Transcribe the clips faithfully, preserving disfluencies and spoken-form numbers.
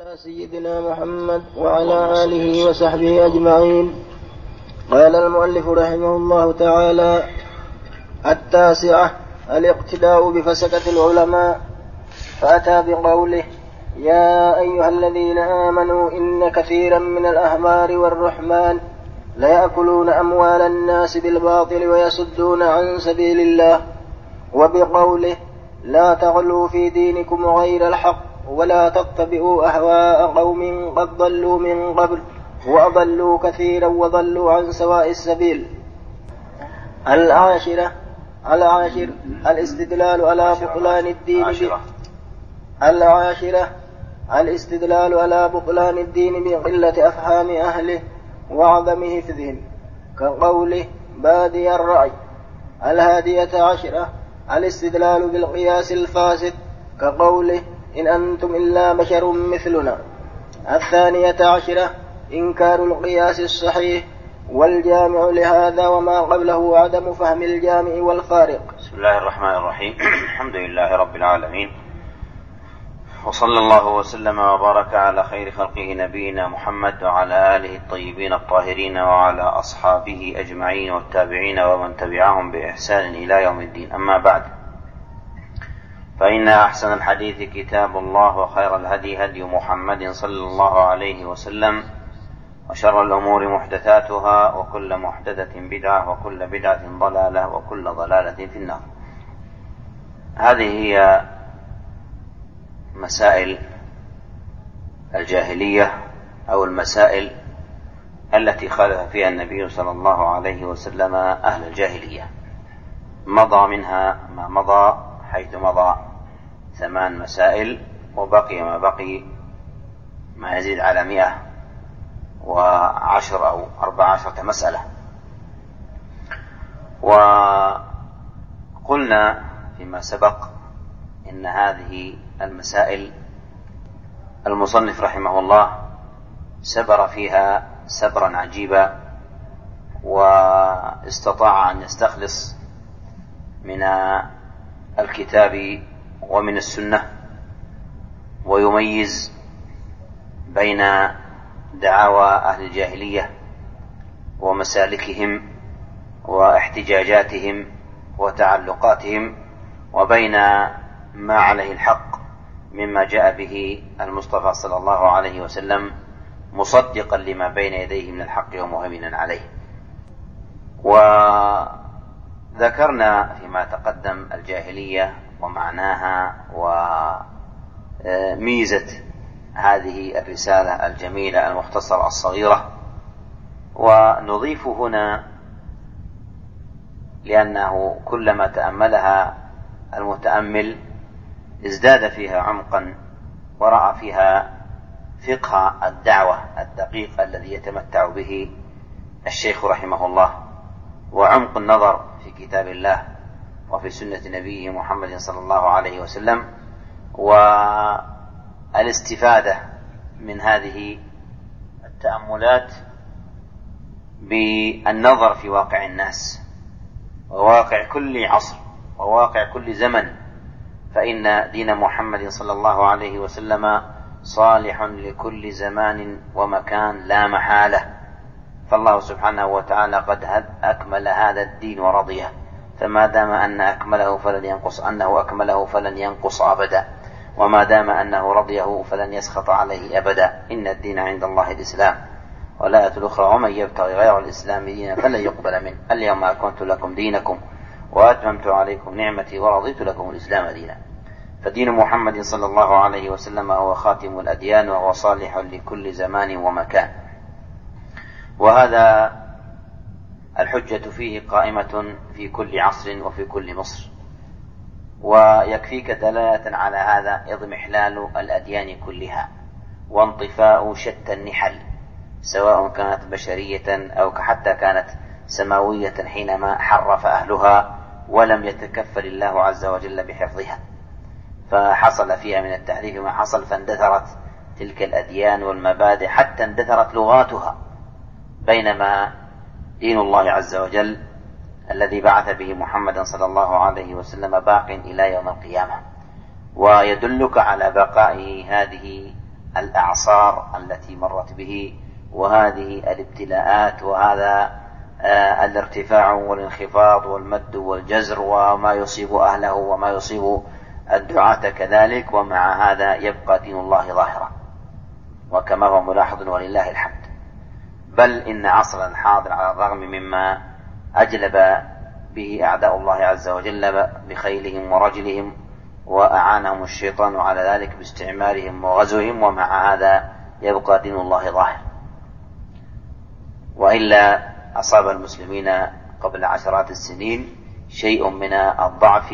على سيدنا محمد وعلى آله وصحبه أجمعين. قال المؤلف رحمه الله تعالى: التاسعة الاقتداء بفسقة العلماء. فأتى بقوله: يا أيها الذين آمنوا إن كثيرا من الأحبار والرهبان ليأكلون أموال الناس بالباطل ويصدون عن سبيل الله. وبقوله: لا تغلوا في دينكم غير الحق ولا تتبعوا أهواء قوم قد ضلوا من قبل وأضلوا كثيرا وضلوا عن سواء السبيل. العاشرة العاشر الاستدلال على بطلان الدين العاشرة. العاشرة الاستدلال على بطلان الدين بقلة أفهام أهله وعدم حفظهم، كقوله: بادي الرأي. الهادية عشرة الاستدلال بالقياس الفاسد، كقوله: إن أنتم إلا بشر مثلنا. الثانية عشرة إنكار القياس الصحيح والجامع لهذا وما قبله عدم فهم الجامع والفارق. بسم الله الرحمن الرحيم. الحمد لله رب العالمين، وصلى الله وسلم وبارك على خير خلقه نبينا محمد وعلى آله الطيبين الطاهرين وعلى أصحابه أجمعين والتابعين ومن تبعهم بإحسان إلى يوم الدين. أما بعد، فإن أحسن الحديث كتاب الله، وخير الهدي هدي محمد صلى الله عليه وسلم، وشر الأمور محدثاتها، وكل محدثة بدعة، وكل بدعة ضلالة، وكل ضلالة في النار. هذه هي مسائل الجاهلية أو المسائل التي خالف فيها النبي صلى الله عليه وسلم أهل الجاهلية. مضى منها ما مضى، حيث مضى ثمان مسائل، وبقي ما بقي ما يزيد على مئة وعشر أو أربع عشرة مسألة. وقلنا فيما سبق إن هذه المسائل المصنف رحمه الله سبر فيها سبرا عجيبا، واستطاع أن يستخلص من الكتاب ومن السنة ويميز بين دعاوى أهل الجاهلية ومسالكهم واحتجاجاتهم وتعلقاتهم، وبين ما عليه الحق مما جاء به المصطفى صلى الله عليه وسلم مصدقا لما بين يديه من الحق ومهيمنا عليه. وذكرنا فيما تقدم الجاهلية ومعناها وميزة هذه الرسالة الجميلة المختصرة الصغيرة. ونضيف هنا، لأنه كلما تأملها المتأمل ازداد فيها عمقا ورأى فيها فقه الدعوة الدقيق الذي يتمتع به الشيخ رحمه الله، وعمق النظر في كتاب الله وفي سنة نبيه محمد صلى الله عليه وسلم، والاستفادة من هذه التأملات بالنظر في واقع الناس وواقع كل عصر وواقع كل زمن، فإن دين محمد صلى الله عليه وسلم صالح لكل زمان ومكان لا محالة. فالله سبحانه وتعالى قد أكمل هذا الدين ورضيه، فما دام أن أكمله فلن ينقص أنه أكمله فلن ينقص أبدا، وما دام أنه رضيه فلن يسخط عليه أبدا. إن الدين عند الله الإسلام. والآية الأخرى: ومن يبتغي غير الإسلام دينا فلن يقبل منه. اليوم أكملت لكم دينكم وأتممت عليكم نعمتي ورضيت لكم الإسلام دينا. فدين محمد صلى الله عليه وسلم هو خاتم الأديان، وهو صالح لكل زمان ومكان. وهذا الحجة فيه قائمة في كل عصر وفي كل مصر. ويكفيك دلالة على هذا اضمحلال الأديان كلها وانطفاء شتى النحل، سواء كانت بشرية أو حتى كانت سماوية، حينما حرف أهلها ولم يتكفل الله عز وجل بحفظها، فحصل فيها من التحريف ما حصل، فاندثرت تلك الأديان والمبادئ حتى اندثرت لغاتها، بينما دين الله عز وجل الذي بعث به محمدا صلى الله عليه وسلم باق إلى يوم القيامة. ويدلك على بقاء هذه الأعصار التي مرت به، وهذه الابتلاءات، وهذا آه الارتفاع والانخفاض والمد والجزر، وما يصيب أهله وما يصيب الدعاة كذلك، ومع هذا يبقى دين الله ظاهرا، وكما هو ملاحظ ولله الحمد. بل إن عصرنا الحاضر على الرغم مما أجلب به أعداء الله عز وجل بخيلهم ورجلهم، وأعانهم الشيطان على ذلك باستعمارهم وغزوهم، ومع هذا يبقى دين الله ظاهر. وإلا أصاب المسلمين قبل عشرات السنين شيء من الضعف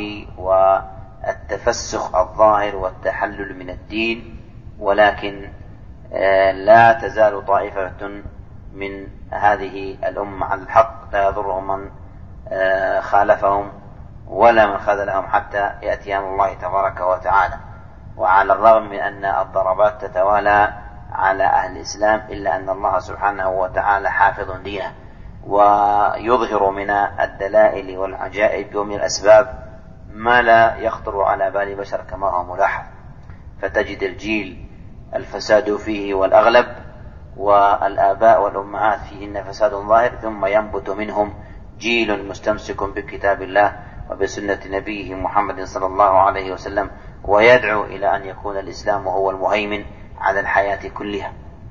والتفسخ الظاهر والتحلل من الدين، ولكن لا تزال طائفة من هذه الأمة على الحق لا يضرهم من خالفهم ولا من خذلهم حتى يأتي أمر الله تبارك وتعالى. وعلى الرغم من أن الضربات تتوالى على أهل الإسلام، إلا أن الله سبحانه وتعالى حافظ دينه، ويظهر من الدلائل والعجائب ومن الأسباب ما لا يخطر على بال بشر كما هو ملاحظ. فتجد الجيل الفساد فيه والأغلب، والآباء والأمهات فيهن فساد ظاهر، ثم ينبت منهم جيل مستمسك بكتاب الله وبسنة نبيه محمد صلى الله عليه وسلم، ويدعو إلى أن يكون الإسلام هو المهيمن على الحياة كلها.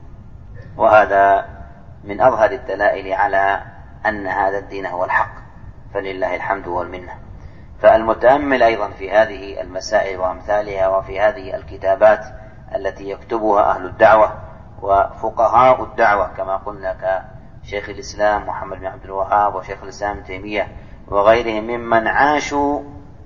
وهذا من أظهر الدلائل على أن هذا الدين هو الحق، فلله الحمد والمنة. فالمتأمل أيضا في هذه المسائل وأمثالها، وفي هذه الكتابات التي يكتبها أهل الدعوة وفقهاء الدعوة كما قلنا كشيخ الإسلام محمد بن عبد الوهاب وشيخ الإسلام ابن تيمية وغيرهم ممن عاشوا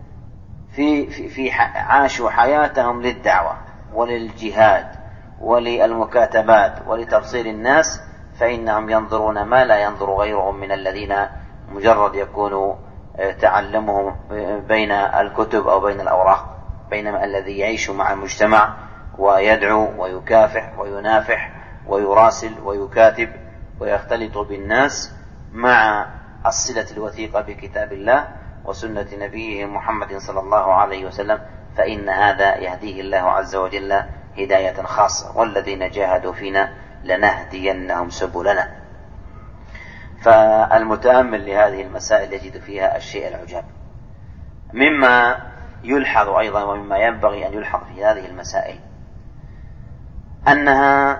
في, في, في عاشوا حياتهم للدعوة وللجهاد وللمكاتبات ولتبصير الناس، فإنهم ينظرون ما لا ينظر غيرهم من الذين مجرد يكون تعلمهم بين الكتب أو بين الأوراق، بينما الذي يعيش مع المجتمع ويدعو ويكافح وينافح ويراسل ويكاتب ويختلط بالناس مع الصلة الوثيقة بكتاب الله وسنة نبيه محمد صلى الله عليه وسلم، فإن هذا يهديه الله عز وجل هداية خاصة. والذين جاهدوا فينا لنهدينهم سبلنا. فالمتأمل لهذه المسائل يجد فيها الشيء العجاب. مما يلحظ أيضا ومما ينبغي أن يلحظ في هذه المسائل أنها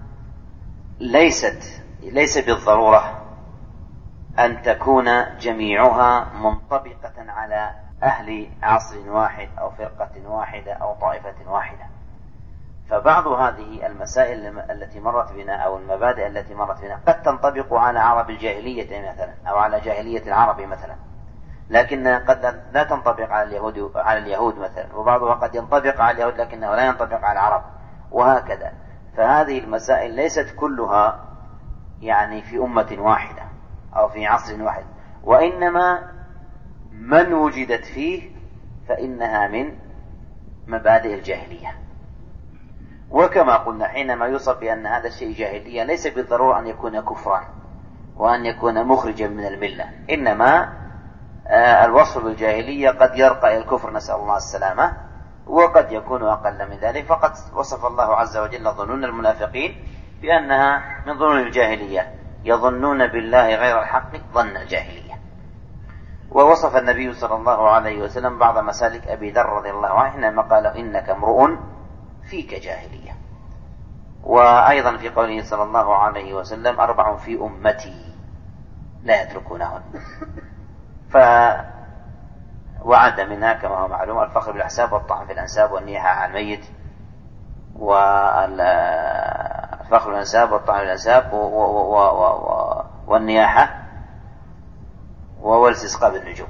ليست ليس بالضرورة أن تكون جميعها منطبقة على أهل عصر واحد أو فرقة واحدة أو طائفة واحدة. فبعض هذه المسائل التي مرت بنا أو المبادئ التي مرت بنا قد تنطبق على عرب الجاهلية مثلا أو على جاهلية العرب مثلا، لكن قد لا تنطبق على اليهود على اليهود مثلا، وبعضها قد ينطبق على اليهود لكنه لا ينطبق على العرب، وهكذا. فهذه المسائل ليست كلها يعني في أمة واحدة أو في عصر واحد، وإنما من وجدت فيه فإنها من مبادئ الجاهلية. وكما قلنا حينما يوصف بأن هذا الشيء جاهلية ليس بالضرورة أن يكون كفرا وأن يكون مخرجا من الملة، إنما الوصف بالجاهلية قد يرقى إلى الكفر نسأل الله السلامة، وقد يكون أقل من ذلك. فقد وصف الله عز وجل ظنون المنافقين بأنها من ظنون الجاهلية، يظنون بالله غير الحق ظن الجاهلية. ووصف النبي صلى الله عليه وسلم بعض مسالك أبي ذر رضي الله عنه حينما قال إنك امرؤ فيك جاهلية. وأيضا في قوله صلى الله عليه وسلم أربع في أمتي لا يتركونهن. فوعد منها كما هو معلوم الفخر بالأحساب والطعن في الأنساب والنياحة على الميت، والفخر بالأنساب والطعن في الأنساب والنياحة والاستسقاء بالنجوم.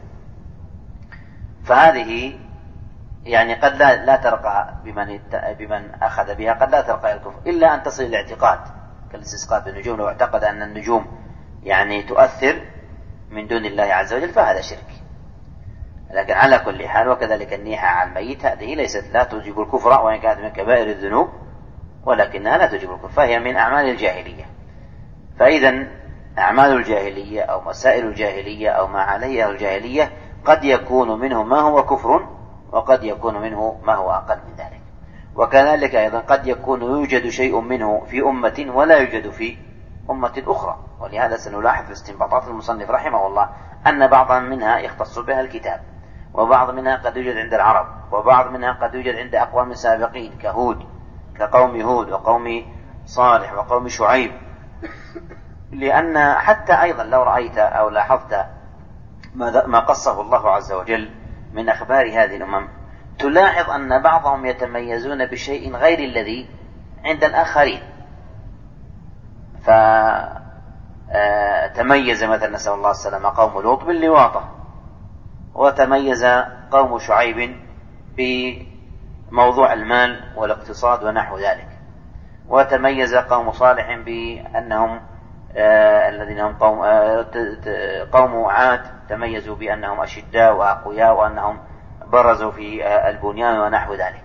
فهذه يعني قد لا, لا ترقى بمن, بمن أخذ بها، قد لا ترقى الكفر إلا أن تصل الاعتقاد كالاستسقاء بالنجوم. لو اعتقد أن النجوم يعني تؤثر من دون الله عز وجل فهذا شرك. لكن على كل حال وكذلك النيحة على الميت هذه ليست لا توجب الكفر، وإن كانت من كبائر الذنوب ولكنها لا توجب الكفر، فهي من أعمال الجاهلية. فإذا أعمال الجاهلية أو مسائل الجاهلية أو ما عليها الجاهلية قد يكون منه ما هو كفر وقد يكون منه ما هو أقل من ذلك. وكذلك أيضا قد يكون يوجد شيء منه في أمة ولا يوجد في أمة أخرى. ولهذا سنلاحظ في استنباطات المصنف رحمه الله أن بعضا منها يختص بها الكتاب، وبعض منها قد يوجد عند العرب، وبعض منها قد يوجد عند أقوام سابقين كهود كقوم هود وقوم صالح وقوم شعيب. لأن حتى أيضا لو رأيت أو لاحظت ما قصه الله عز وجل من أخبار هذه الأمم تلاحظ أن بعضهم يتميزون بشيء غير الذي عند الآخرين. فتميز مثلا نسأل الله السلامة قوم لوط باللواطة، وتميز قوم شعيب بموضوع المال والاقتصاد ونحو ذلك، وتميز قوم صالح بأنهم آه الذين هم قوم, آه قوم عاد تميزوا بأنهم أشداء وأقوياء وأنهم برزوا في آه البنيان ونحو ذلك.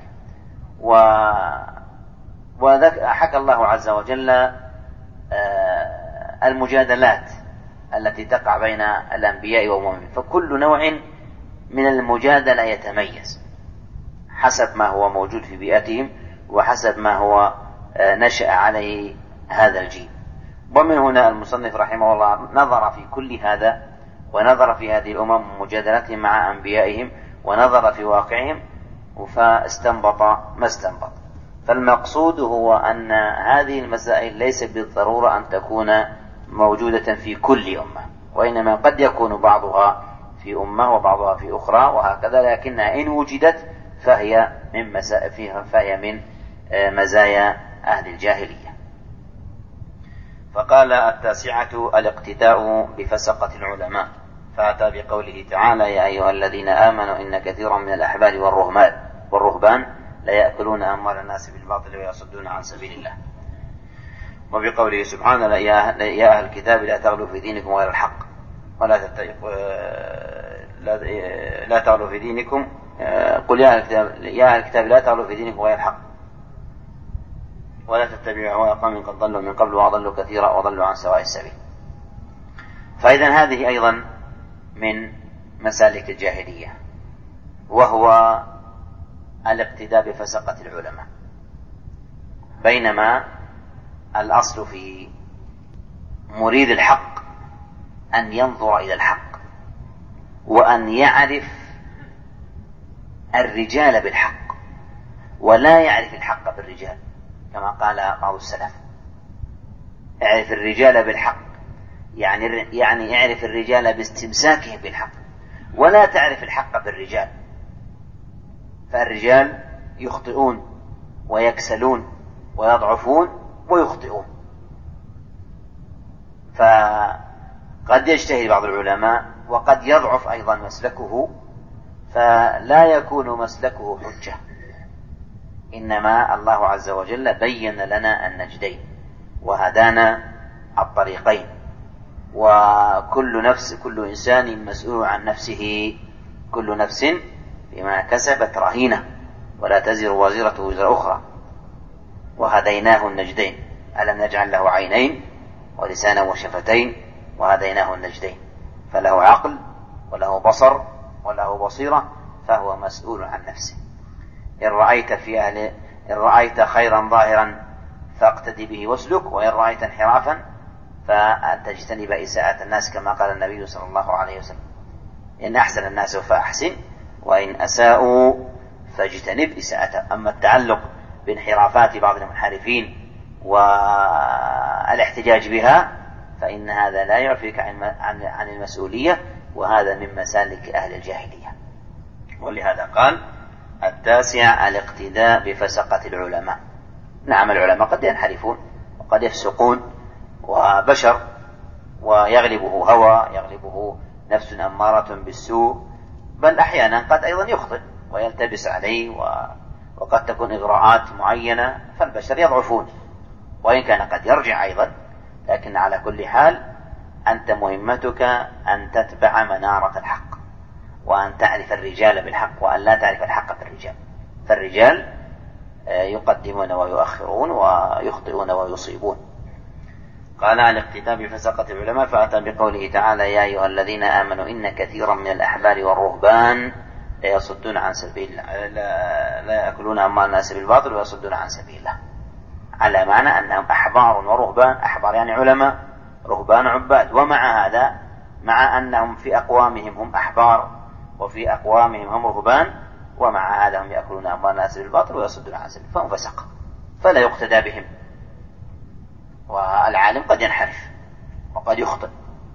وحكى الله عز وجل آه المجادلات التي تقع بين الأنبياء وأممهم، فكل نوع من المجادلة يتميز حسب ما هو موجود في بيئتهم وحسب ما هو آه نشأ عليه هذا الجيل. ومن هنا المصنف رحمه الله نظر في كل هذا، ونظر في هذه الأمم مجادلتهم مع أنبيائهم، ونظر في واقعهم فاستنبط ما استنبط. فالمقصود هو أن هذه المسائل ليس بالضرورة أن تكون موجودة في كل أمة، وإنما قد يكون بعضها في أمة وبعضها في أخرى وهكذا، لكنها إن وجدت فهي من مسائل فهي من مزايا أهل الجاهلية. فقال التاسعة الاقتداء بفسقة العلماء، فأتى بقوله تعالى يا أيها الذين آمنوا إن كثيرا من الأحبار والرهبان والرهبان لا يأكلون أموال الناس بالباطل ويصدون عن سبيل الله. وبقوله سبحانه يا أهل الكتاب لا تغلوا في دينكم غير الحق ولا لا تغلوا في دينكم قل يا أهل الكتاب يا أهل الكتاب لا تغلوا في دينكم غير الحق ولا تتبعوا أهواء قوم قد ضلوا من قبل وأضلوا كثيرا وضلوا عن سواء السبيل. فإذا هذه أيضا من مسالك الجاهلية، وهو الاقتداء بفسقة العلماء، بينما الأصل في مريد الحق أن ينظر إلى الحق وأن يعرف الرجال بالحق ولا يعرف الحق بالرجال، كما قال بعض السلف اعرف الرجال بالحق، يعني يعني اعرف الرجال باستمساكهم بالحق، ولا تعرف الحق بالرجال. فالرجال يخطئون ويكسلون ويضعفون ويخطئون، فقد يجتهد بعض العلماء وقد يضعف أيضا مسلكه، فلا يكون مسلكه حجة. إنما الله عز وجل بين لنا النجدين وهدانا الطريقين، وكل نفس كل إنسان مسؤول عن نفسه، كل نفس بما كسبت رهينة ولا تزر وازرة وزر أخرى، وهديناه النجدين ألم نجعل له عينين ولسانا وشفتين وهديناه النجدين، فله عقل وله بصر وله بصيرة، فهو مسؤول عن نفسه. إن رأيت في أهل إن رأيت خيرا ظاهرا فاقتدي به واسلك، وإن رأيت انحرافا فتجتنب إساءة الناس، كما قال النبي صلى الله عليه وسلم إن أحسن الناس فأحسن وإن أساءوا فاجتنب إساءته. أما التعلق بانحرافات بعض المنحرفين والاحتجاج بها فإن هذا لا يعفيك عن المسؤولية، وهذا من مسالك أهل الجاهلية. ولهذا قال التاسع الاقتداء بفسقة العلماء. نعم العلماء قد ينحرفون وقد يفسقون، وبشر ويغلبه هوى، يغلبه نفس أمارة بالسوء، بل أحيانا قد أيضا يخطئ ويلتبس عليه، وقد تكون إغراءات معينة، فالبشر يضعفون وإن كان قد يرجع أيضا. لكن على كل حال أنت مهمتك أن تتبع منارة الحق، وأن تعرف الرجال بالحق وأن لا تعرف الحق بالرجال. فالرجال يقدمون ويؤخرون ويخطئون ويصيبون. قال الاقتداء بفسقة العلماء، فأتى بقوله تعالى يا أيها الذين آمنوا إن كثيرا من الأحبار والرهبان يصدون عن سبيل الله، لا, لا يأكلون أموال الناس بالباطل ويصدون عن سبيل الله، على معنى أنهم أحبار ورهبان، أحبار يعني علماء، رهبان عباد. ومع هذا، مع أنهم في أقوامهم هم أحبار وفي أقوامهم هم رهبان، ومع هذا هم يأكلون أموال الناس بالباطل ويصدون عن سبيل الله، فهم فسق، فلا يقتدى بهم. والعالم قد ينحرف وقد يخطئ،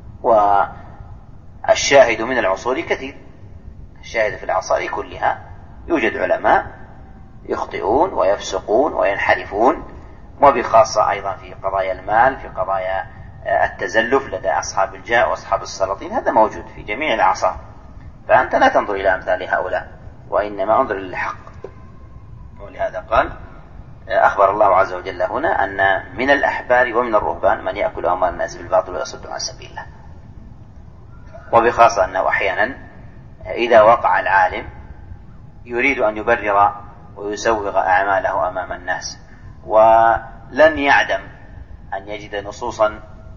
والشاهد من العصور كثير، الشاهد في الأعصار كلها يوجد علماء يخطئون ويفسقون وينحرفون، وبخاصة أيضا في قضايا المال، في قضايا التزلف لدى أصحاب الجاه وأصحاب السلاطين، هذا موجود في جميع الأعصار. فأنت لا تنظر إلى أمثال هؤلاء، وإنما انظر للحق. ولهذا قال أخبر الله عز وجل هنا أن من الأحبار ومن الرهبان من يأكل أموال الناس بالباطل ويصد عن سبيل الله. وبخاصة أنه أحيانا إذا وقع العالم يريد أن يبرر ويسوغ أعماله أمام الناس، ولن يعدم أن يجد نصوصا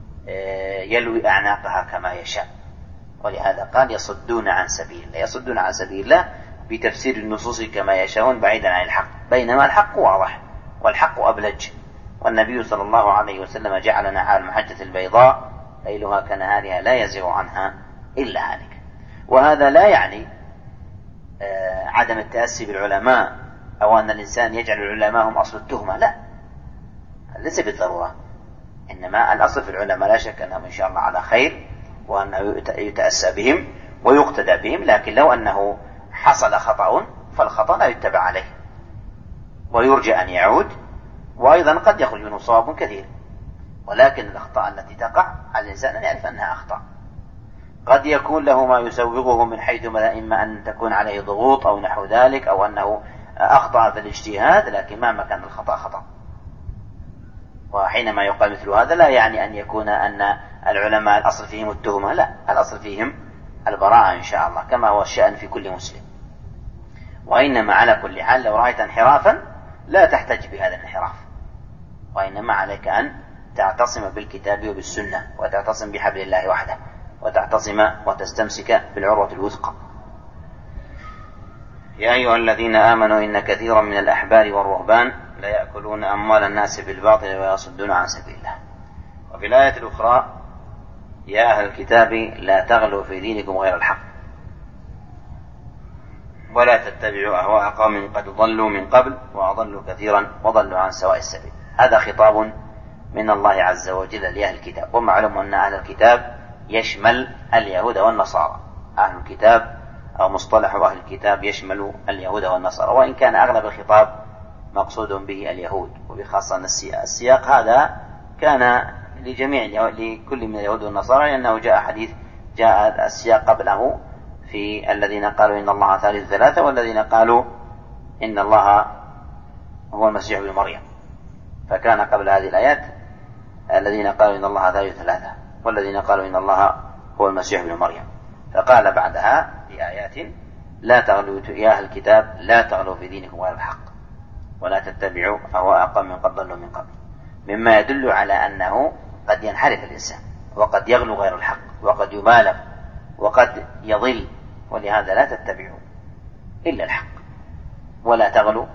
يلوي أعناقها كما يشاء. ولهذا قال يصدون عن سبيل الله، يصدون عن سبيل الله بتفسير النصوص كما يشاءون بعيدا عن الحق، بينما الحق واضح والحق أبلج. والنبي صلى الله عليه وسلم جعلنا على المحجة البيضاء ليلها كنهارها لا يزيغ عنها إلا هالك. وهذا لا يعني عدم التأسي بالعلماء أو أن الإنسان يجعل العلماء هم أصل التهمة، لا، ليس بالضرورة، إنما الأصل في العلماء لا شك أنهم إن شاء الله على خير، وأنه يتأسى بهم ويقتدى بهم. لكن لو أنه حصل خطأ فالخطأ لا يتبع عليه ويرجى أن يعود، وأيضا قد يخرج منه صواب كثير. ولكن الأخطاء التي تقع على الإنسان أن يعرف أنها أخطاء، قد يكون له ما يسوغه من حيث إما أن تكون عليه ضغوط أو نحو ذلك، أو أنه أخطأ في الاجتهاد، لكن ما مكان الخطأ خطأ. وحينما يقال مثل هذا لا يعني أن يكون أن العلماء الأصل فيهم التهمة، لا، الأصل فيهم البراءة إن شاء الله، كما هو الشأن في كل مسلم. وإنما على كل حال لو رأيت انحرافا لا تحتج بهذا الانحراف، وإنما عليك أن تعتصم بالكتاب وبالسنة، وتعتصم بحبل الله وحده، وتعتصم وتستمسك بالعروة الوثقى. يا أيها الذين آمنوا إن كثيرا من الأحبار والرهبان لا يأكلون أموال الناس بالباطل ويصدون عن سبيل الله. وفي الآية الأخرى يا أهل الكتاب لا تغلوا في دينكم غير الحق ولا تتبعوا أهواء قوم قد ضلوا من قبل وأضلوا كثيرا وضلوا عن سواء السبيل. هذا خطاب من الله عز وجل لأهل الكتاب. ومعلوم أن أهل الكتاب يشمل اليهود والنصارى، أهل الكتاب أو مصطلح أهل الكتاب يشمل اليهود والنصارى، وإن كان أغلب الخطاب مقصود به اليهود، وبخاصة السياق هذا كان لجميع لكل من اليهود والنصارى، لأنه جاء حديث جاء السياق قبله في الذين قالوا إن الله ثالث ثلاثة، والذين قالوا إن الله هو المسيح ابن مريم، فكان قبل هذه الآيات الذين قالوا إن الله ثالث ثلاثة والذين قالوا إن الله هو المسيح ابن مريم. فقال بعدها في آيات لا تغلوا يا أهل الكتاب لا تغلوا في دينكم غير الحق ولا تتبعوا أهواء قوم قد ضلوا من قبل، مما يدل على أنه قد ينحرف الإنسان وقد يغلو غير الحق وقد يبالغ وقد يضل، ولهذا لا تتبعوا إلا الحق ولا تغلوا،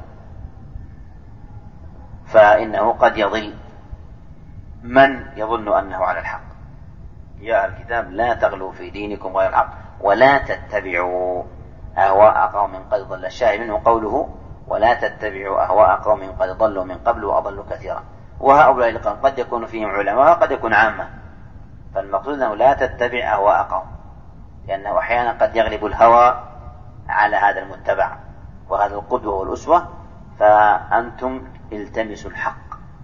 فإنه قد يضل من يظن أنه على الحق. يا أهل الكتاب لا تغلوا في دينكم غير الحق ولا تتبعوا أهواء قوم قد ضل. الشاهد منه قوله ولا تتبعوا أهواء قوم قد ضلوا من قبل وأضلوا كثيرا. وهؤلاء القوم قد يكون فيهم علماء وقد يكون عامة، فالمقصود أنه لا تتبع أهواء قوم، لأنه أحيانا قد يغلب الهوى على هذا المتبع وهذا القدوة والأسوة. فأنتم التمسوا الحق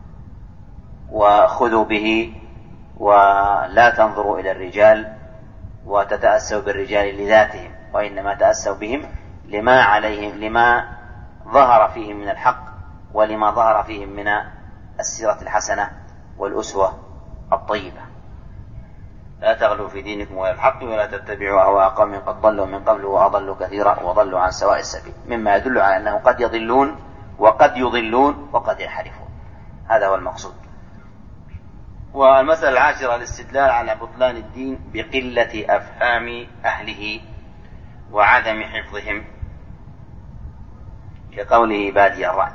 وخذوا به، ولا تنظروا إلى الرجال وتتأسوا بالرجال لذاتهم، وإنما تأسوا بهم لما عليهم لما ظهر فيهم من الحق ولما ظهر فيهم من السيرة الحسنة والأسوة الطيبة. لا تغلوا في دينكم غير الحق ولا تتبعوا أهواء قوم قد ضلوا من قبل وأضلوا كثيرا وضلوا عن سواء السبيل، مما يدل على أنه قد يضلون وقد يضلون وقد ينحرفون. هذا هو المقصود. والمسألة العاشرة الاستدلال على بطلان الدين بقلة أفهام أهله وعدم حفظهم كقوله بادي الرأي.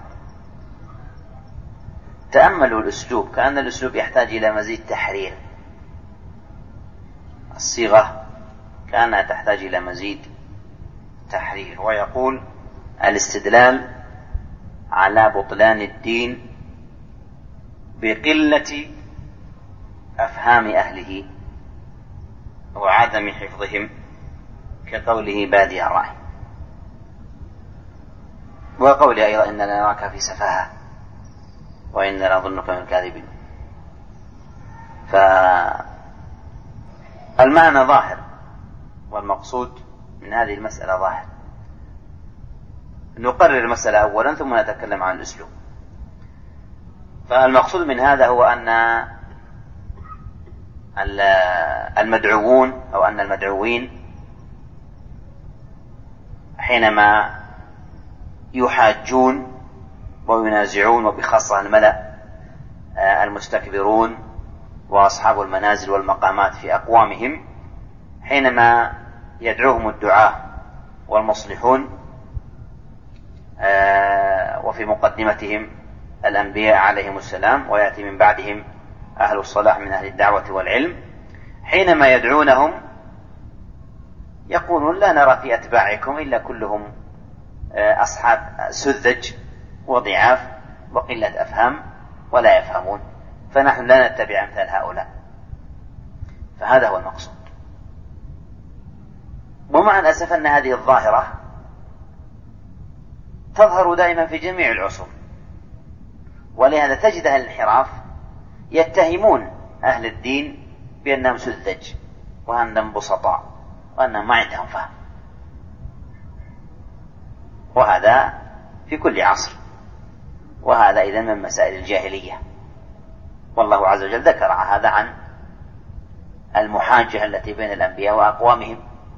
تأملوا الأسلوب، كأن الأسلوب يحتاج إلى مزيد تحرير، الصيغة كأنها تحتاج إلى مزيد تحرير. ويقول الاستدلال على بطلان الدين بقلة أفهام أهله وعدم حفظهم كقوله بادي الرأي، وقوله أيضا إننا نراك في سفاهة وإننا نظنك من الكاذبين. فالمعنى ظاهر والمقصود من هذه المسألة ظاهر. نقرر المسألة أولا ثم نتكلم عن الأسلوب. فالمقصود من هذا هو أن المدعوون أو أن المدعوين حينما يحاجون وينازعون، وبخاصة الملأ المستكبرون وأصحاب المنازل والمقامات في أقوامهم، حينما يدعوهم الدعاة والمصلحون وفي مقدمتهم الأنبياء عليهم السلام، ويأتي من بعدهم أهل الصلاح من أهل الدعوة والعلم، حينما يدعونهم يقولون لا نرى في أتباعكم إلا كلهم أصحاب سذج وضعاف وقلة أفهام ولا يفهمون، فنحن لا نتبع أمثال هؤلاء. فهذا هو المقصود. ومع الأسف أن هذه الظاهرة تظهر دائما في جميع العصور، ولهذا تجد أهل الانحراف يتهمون أهل الدين بأنهم سذج وأنهم بسطاء وأنهم ما عندهم فهم، وهذا في كل عصر، وهذا إذن من مسائل الجاهلية. والله عز وجل ذكر هذا عن المحاجة التي بين الأنبياء وأقوامهم.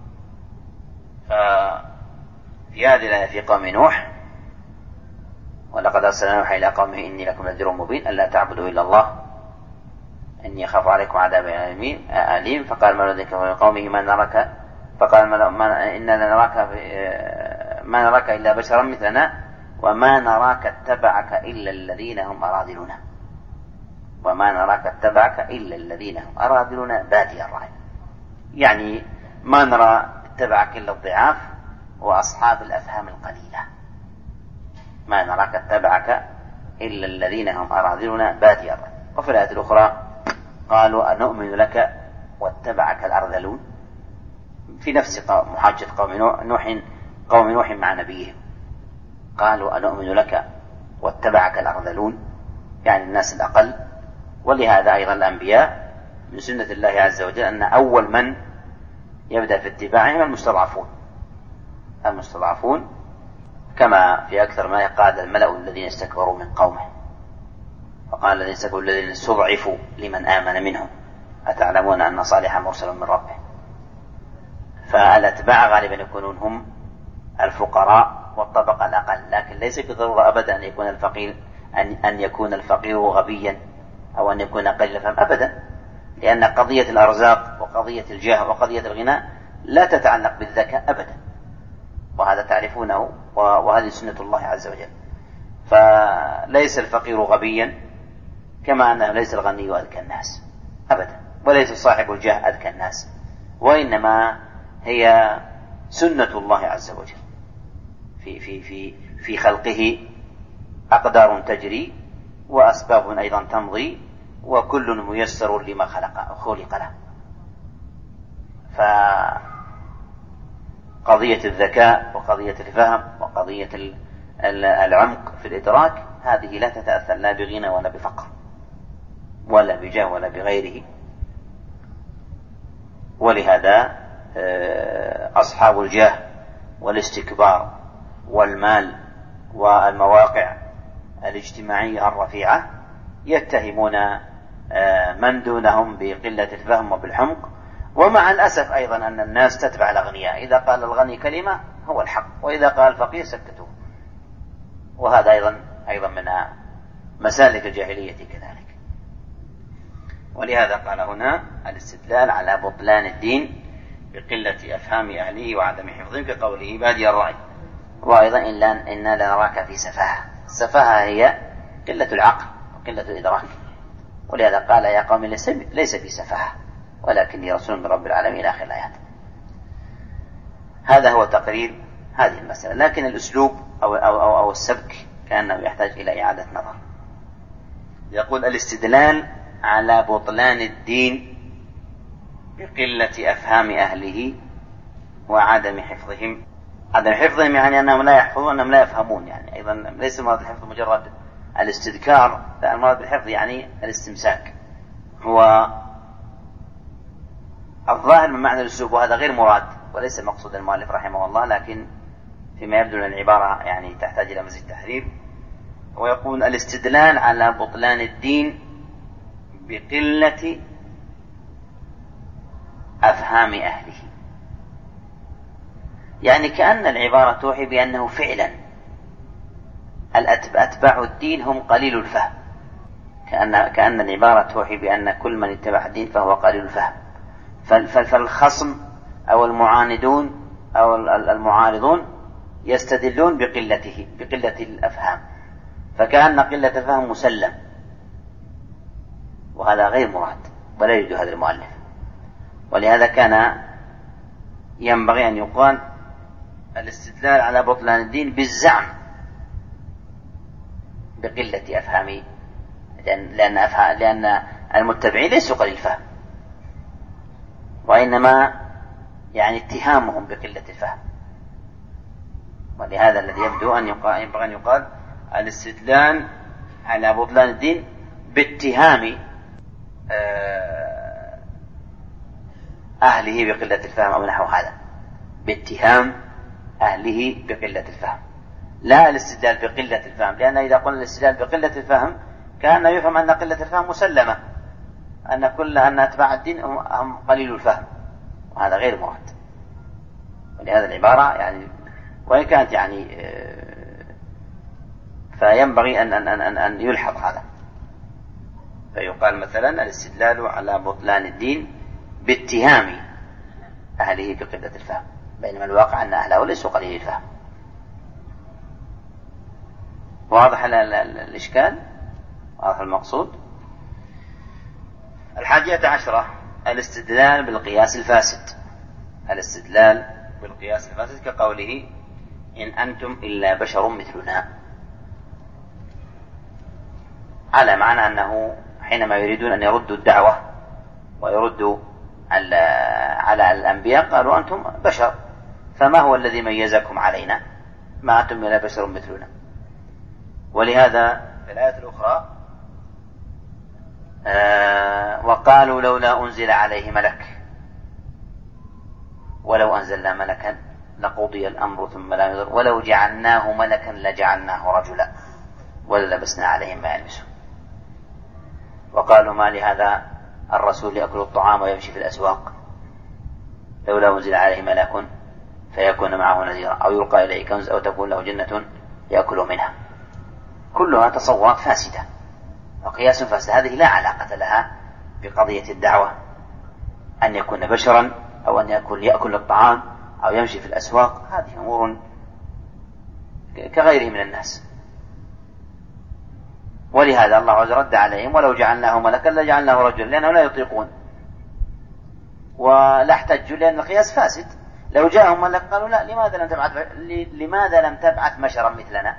ففي هذه الآية في قوم نوح ولقد أرسلنا نوحا إلى قومه إني لكم نذير مبين ألا تعبدوا إلا الله إني أخاف عليكم عذاب أليم. فقال الملأ الذين كفروا من قومه ما نراك فقال الملأ إننا نراك ما نراك إلا بشرا مثلنا وما نراك اتبعك إلا الذين هم أراذلنا وما نراك اتبعك إلا الذين هم أراذلنا بادي الرأي، يعني ما نرى اتبعك إلا الضعاف وأصحاب الأفهام القليلة، ما نراك اتبعك إلا الذين هم أراذلنا بادي الرأي. وفي الآية الأخرى قالوا أنؤمن لك واتبعك الأرذلون، في نفس محاجة قوم نوح قوم نوح مع نبيهم، قالوا أنؤمن لك واتبعك الأرذلون، يعني الناس الأقل. ولهذا أيضا الأنبياء من سنة الله عز وجل أن أول من يبدأ في اتباعهم المستضعفون المستضعفون كما في أكثر ما قال الملأ الذين استكبروا من قومه، وقال الذين استكبروا الذين استضعفوا لمن آمن منهم أتعلمون أن صالحا مرسل من ربه. فالأتباع غالبا يكونون هم الفقراء والطبقة الأقل، لكن ليس بالضرورة أبدا أن يكون الفقير أن, أن يكون الفقير غبيا أو أن يكون قليل الفهم أبدا، لأن قضية الأرزاق وقضية الجاه وقضية الغناء لا تتعلق بالذكاء أبدا، وهذا تعرفونه وهذه سنة الله عز وجل. فليس الفقير غبيا كما أنه ليس الغني أذكى الناس أبدا، وليس صاحب الجاه أذكى الناس، وإنما هي سنة الله عز وجل في في في في خلقه، أقدار تجري وأسباب أيضا تمضي وكل ميسر لما خلق خلق له. فقضية الذكاء وقضية الفهم وقضية العمق في الإدراك هذه لا تتأثر لا بغنى ولا بفقر ولا بجاه ولا بغيره. ولهذا أصحاب الجاه والاستكبار والمال والمواقع الاجتماعية الرفيعة يتهمون من دونهم بقلة الفهم وبالحمق. ومع الأسف أيضا أن الناس تتبع الأغنياء، إذا قال الغني كلمة هو الحق وإذا قال الفقير سكتوه، وهذا أيضا أيضا من مسالك الجاهلية كذلك. ولهذا قال هنا الاستدلال على بطلان الدين بقلة أفهام أهله وعدم حفظهم كقوله بادي الرأي. وأيضا إنا لنراك في سفاهة. السفاهة هي قلة العقل وقلة الإدراك، ولهذا قال يا قوم ليس بي سفاهة ولكني رسول من رب العالمين إلى آخر الآيات. هذا هو تقرير هذه المسألة، لكن الأسلوب أو, أو, أو, أو السبك كأنه يحتاج إلى إعادة نظر. يقول الاستدلال على بطلان الدين بقلة أفهام أهله وعدم حفظهم. عدم حفظهم يعني أنهم لا يحفظون، أنهم لا يفهمون، يعني أيضا ليس المراد بالحفظ مجرد الاستذكار، لا، المراد بالحفظ يعني الاستمساك. هو الظاهر من معنى الأسلوب، وهذا غير مراد وليس مقصود المؤلف رحمه الله، لكن فيما يبدو أن العبارة يعني تحتاج إلى مزيد تحرير. ويقول الاستدلال على بطلان الدين بقلة أفهام أهله، يعني كأن العبارة توحي بأنه فعلا أتباع الدين هم قليل الفهم، كأن, كأن العبارة توحي بأن كل من اتبع الدين فهو قليل الفهم. فالخصم أو المعاندون أو المعارضون يستدلون بقلته بقلة الأفهام، فكأن قلة الفهم مسلم، وهذا غير مراد ولا يريد هذا المؤلف. ولهذا كان ينبغي أن يقال الاستدلال على بطلان الدين بالزعم بقلة أفهام، لأن, أفهم لأن المتبعين ليسوا قليل الفهم، وإنما يعني اتهامهم بقلة الفهم. ولهذا الذي يبدو أن يقال ينبغي أن يقال الاستدلال على بطلان الدين باتهام أهله بقلة الفهم أو نحو هذا، باتهام أهله بقلة الفهم، لا الاستدلال بقلة الفهم، لأن إذا قلنا الاستدلال بقلة الفهم كان يفهم أن قلة الفهم مسلمة، أن كل أن أتباع الدين هم قليل الفهم، وهذا غير مراد. ولهذا العبارة يعني وإن كانت يعني فينبغي أن, أن, أن, أن يلحظ هذا، فيقال مثلا الاستدلال على بطلان الدين باتهام أهله بقلة الفهم، بينما الواقع أن أهله ليسوا قليل الفهم. واضح الإشكال؟ واضح المقصود؟ الحادية عشرة الاستدلال بالقياس الفاسد. الاستدلال بالقياس الفاسد كقوله إن أنتم إلا بشر مثلنا، على معنى أنه حينما يريدون أن يردوا الدعوة ويردوا على الأنبياء قالوا أنتم بشر، فما هو الذي ميزكم علينا؟ ما أنتم إلا بشر مثلنا. ولهذا في الآية الأخرى آه وقالوا لولا أنزل عليه ملك ولو أنزلنا ملكا لقضي الأمر ثم لا ينظر ولو جعلناه ملكا لجعلناه رجلا وللبسنا عليهم ما يلبسون. وقالوا ما لهذا الرسول يأكل الطعام ويمشي في الأسواق لولا أنزل عليه ملك فيكون معه نذيرا أو يلقى إليه كنز أو تكون له جنة يأكل منها. كلها تصورات فاسدة وقياس فاسد، هذه لا علاقة لها بقضية الدعوة، أن يكون بشرا أو أن يكون يأكل الطعام أو يمشي في الأسواق، هذه أمور كغيره من الناس. ولهذا الله عز وجل رد عليهم ولو جعلناه ملكا لجعلناه رجلا، لأنه لا يطيقون ولا احتجوا لأن القياس فاسد. لو جاءهم ملك قالوا لا لماذا لم تبعث لماذا لم تبعث بشرا مثلنا،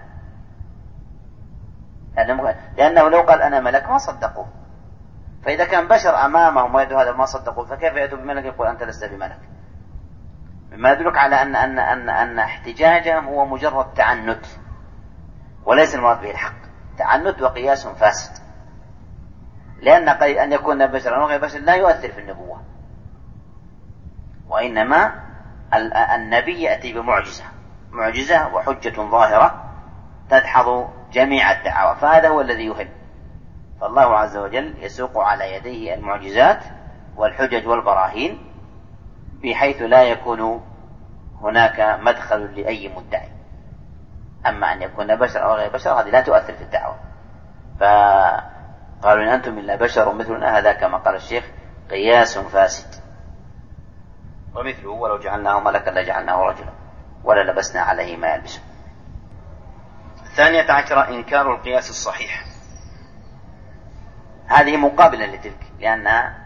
لأنه لو قال أنا ملك ما صدقوه، فإذا كان بشر أمامهم ويدعو هذا ما صدقوه فكيف يأتوا بملك يقول أنت لست بملك؟ مما يدلك على أن, أن, أن, أن احتجاجهم هو مجرد تعنت وليس المراد به الحق، تعنت وقياس فاسد، لأن أن يكون بشرا وغير بشر لا يؤثر في النبوة، وإنما النبي يأتي بمعجزة معجزة وحجة ظاهرة تدحض جميع الدعوة، فهذا هو الذي يهم. فالله عز وجل يسوق على يديه المعجزات والحجج والبراهين بحيث لا يكون هناك مدخل لأي مدعي. أما أن يكون بشر أو غير بشر هذه لا تؤثر في الدعوة. فقالوا إن أنتم إلا بشر مثلنا، هذا كما قال الشيخ قياس فاسد. ومثله ولو جعلناه ملكا لجعلناه رجلا وللبسنا عليه ما يلبسون. الثانية عشرة إنكار القياس الصحيح. هذه مقابلة لتلك، لأنها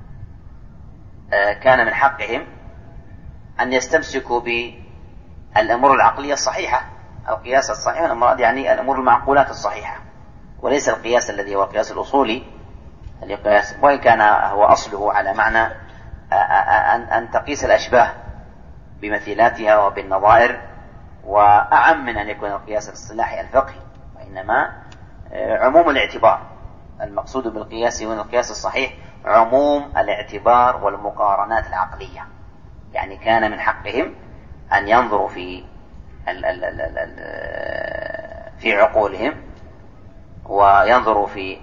كان من حقهم أن يستمسكوا بالأمور العقلية الصحيحة. القياس الصحيح المراد يعني الأمور المعقولات الصحيحة، وليس القياس الذي هو القياس الأصولي القياس، وإن كان هو أصله على معنى أن تقيس الأشباه بمثيلاتها وبالنظائر، وأعم من أن يكون القياس الاصطلاحي الفقهي، وإنما عموم الاعتبار. المقصود بالقياس هو القياس الصحيح عموم الاعتبار والمقارنات العقلية. يعني كان من حقهم أن ينظروا في ال ال ال ال ال في عقولهم، وينظروا في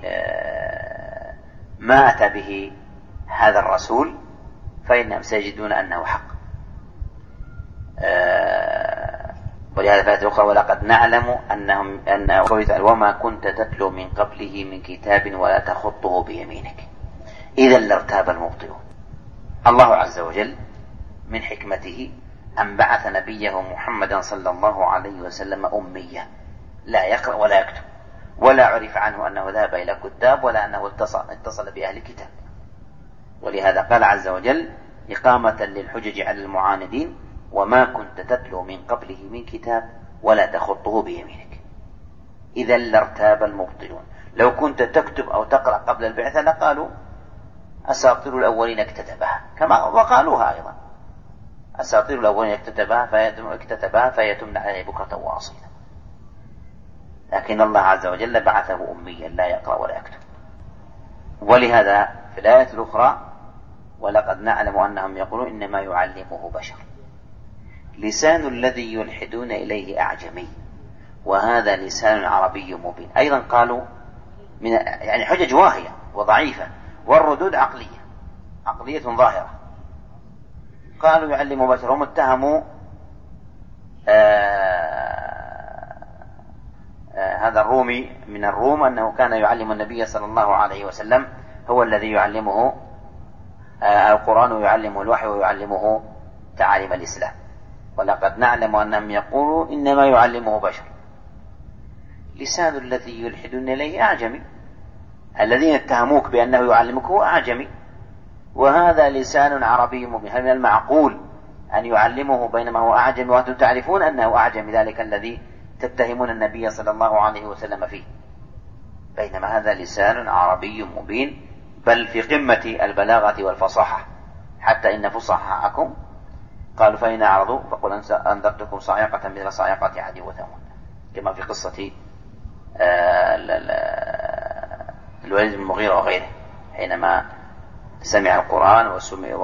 ما أتى به هذا الرسول، فإنهم سيجدون أنه حق. ولهذا في آية أخرى ولقد نعلم أنهم أنه وما كنت تتلو من قبله من كتاب ولا تخطه بيمينك إذا لارتاب المبطلون. الله عز وجل من حكمته أن بعث نبيه محمدا صلى الله عليه وسلم أميا لا يقرأ ولا يكتب، ولا عرف عنه أنه ذهب إلى كتاب ولا أنه اتصل, اتصل بأهل الكتاب. ولهذا قال عز وجل إقامة للحجج على المعاندين وما كنت تتلو من قبله من كتاب ولا تخطه بيمينك إذا لارتاب المبطلون. لو كنت تكتب أو تقرأ قبل البعثة لقالوا أساطير الأولين اكتتبها، كما وقالوها أيضا أساطير الأولين اكتتبها فيتمنى فيتمنى عليه بكرة وأصيلا. لكن الله عز وجل بعثه أميا لا يقرأ ولا يكتب. ولهذا في الآية الأخرى ولقد نعلم أنهم يقولون إنما يعلمه بشر لسان الذي يلحدون إليه أعجمي وهذا لسان عربي مبين. أيضا قالوا من يعني حجج واهية وضعيفة، والردود عقلية عقلية ظاهرة. قالوا يعلم بشر، هم اتهموا هذا الرومي من الروم أنه كان يعلم النبي صلى الله عليه وسلم، هو الذي يعلمه القرآن ويعلمه الوحي ويعلمه تعاليم الإسلام. ولقد نعلم أنهم يقولوا إنما يعلمه بشر لسان الذي يلحدون إليه أعجمي. الذين اتهموك بأنه يعلمك هو أعجمي وهذا لسان عربي مبين. هل من المعقول أن يعلمه بينما هو أعجمي وأنتم تعرفون أنه أعجمي، ذلك الذي تتهمون النبي صلى الله عليه وسلم فيه، بينما هذا لسان عربي مبين بل في قمة البلاغة والفصاحة. حتى إن فصحاءكم قالوا فإن أعرضوا فقل أنذرتكم صاعقة مثل صاعقة عاد وثمود، كما في قصة الوليد بن المغيرة وغيره حينما سمع القرآن وسمع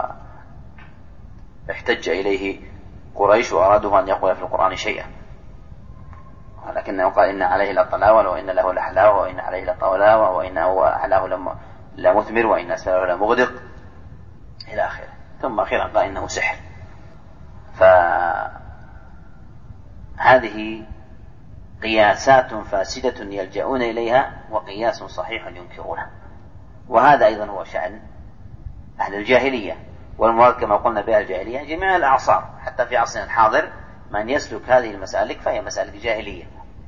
واحتج إليه قريش وأرادوا أن يقول في القرآن شيئا، ولكنه قال إن عليه لطلاوة وإن له لحلاوة وإن عليه لطولاوة وإنه أحلاه لمثمر وإن أسفله لمغدق إلى آخره. ثم أخيرا قال إنه سحر. فهذه قياسات فاسدة يلجؤون إليها وقياس صحيح ينكرونها. وهذا أيضا هو شأن أهل الجاهلية، والمراد كما قلنا بها الجاهلية جميع الأعصار، حتى في عصرنا الحاضر من يسلك هذه المسالك فهي مسالك جاهلية.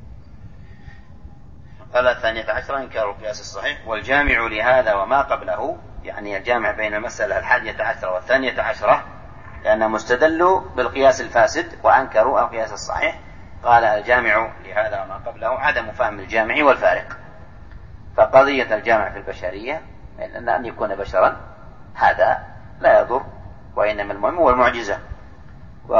قال الثانية عشرة إنكار القياس الصحيح. والجامع لهذا وما قبله، يعني الجامع بين المسألة الحادية عشرة والثانية عشرة، لأنهم استدلوا بالقياس الفاسد وأنكروا القياس الصحيح. قال الجامع لهذا وما قبله عدم فهم الجامع والفارق. فقضية الجامع في البشرية لأن أن يكون بشرا هذا لا يضر، وإنما المهم هو المعجزة، و...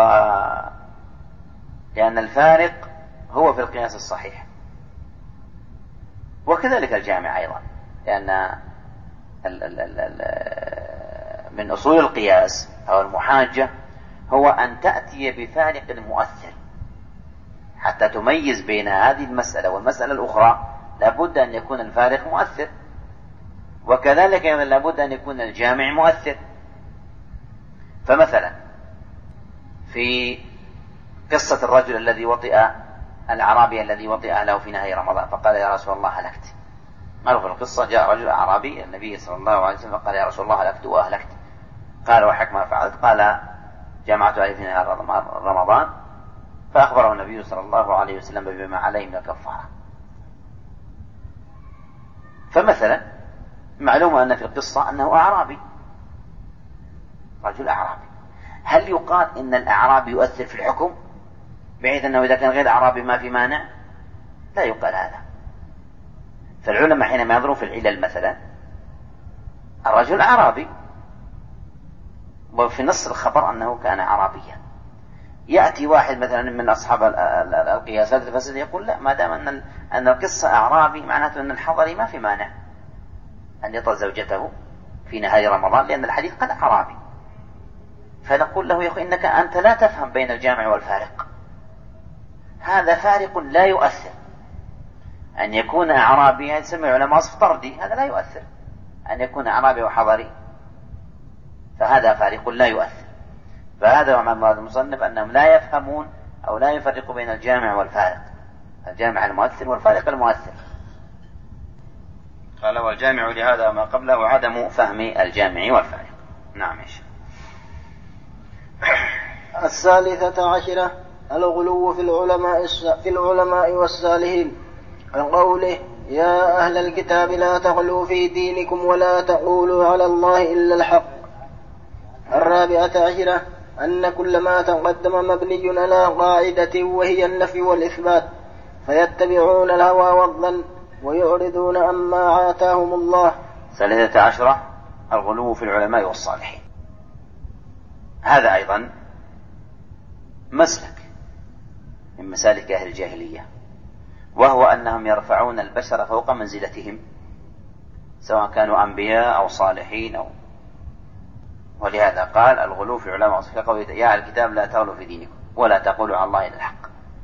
لأن الفارق هو في القياس الصحيح. وكذلك الجامع أيضا، لأن ال... ال... ال... ال... من أصول القياس أو المحاجة هو أن تأتي بفارق مؤثر حتى تميز بين هذه المسألة والمسألة الأخرى. لابد أن يكون الفارق مؤثر، وكذلك لابد أن يكون الجامع مؤثر. فمثلا في قصة الرجل الذي وطئ الأعرابي الذي وطئ أهله في نهاية رمضان فقال يا رسول الله هلكت. معروف القصة، جاء رجل أعرابي النبي صلى الله عليه وسلم قال يا رسول الله هلكت وأهلكت. قال وحك ما فعلت؟ قال جمعت أهلي في نهاية رمضان فأخبره النبي صلى الله عليه وسلم بما عليه من الكفارة. فمثلا معلوم أن في القصة أنه أعرابي، رجل أعرابي، هل يقال إن الأعرابي يؤثر في الحكم بحيث أنه إذا كان غير أعرابي ما في مانع؟ لا يقال هذا. فالعلماء حينما ينظرون في العلل مثلا، الرجل أعرابي وفي نص الخبر أنه كان أعرابيا، يأتي واحد مثلا من أصحاب القياسات الفاسدة يقول لا، ما دام أن أن القصة أعرابي معناته أن الحضري ما في مانع أن يطأ زوجته في نهاية رمضان، لأن الحديث قال أعرابي. فنقول له يا أخي إنك أنت لا تفهم بين الجامع والفارق، هذا فارق لا يؤثر. أن يكون أعرابي يسمى علماء وصف طردي، هذا لا يؤثر. أن يكون أعرابي وحضري فهذا فارق لا يؤثر. فهذا معنى المصنف أنهم لا يفهمون أو لا يفرقوا بين الجامع والفارق، الجامع المؤثر والفارق المؤثر. قال والجامع لهذا ما قبله عدم فهم الجامع والفارق. نعم. إيش الثالثة عشرة الغلو في العلماء في العلماء والصالحين، عن قوله يا أهل الكتاب لا تغلوا في دينكم ولا تقولوا على الله إلا الحق. الرابعة عشرة أن كل ما تقدم مبني على قاعدة وهي النفي والإثبات، فيتبعون الهوى والظن ويعرضون عما آتاهم الله. ثالثة عشرة الغلو في العلماء والصالحين، هذا أيضا مسلك من مسالك أهل الجاهلية، وهو أنهم يرفعون البشر فوق منزلتهم سواء كانوا أنبياء أو صالحين أو. ولهذا قال الغلو في العلماء والصالحين قوله يا أهل الكتاب لا تغلوا في دينكم ولا تقولوا على الله إلا الحق.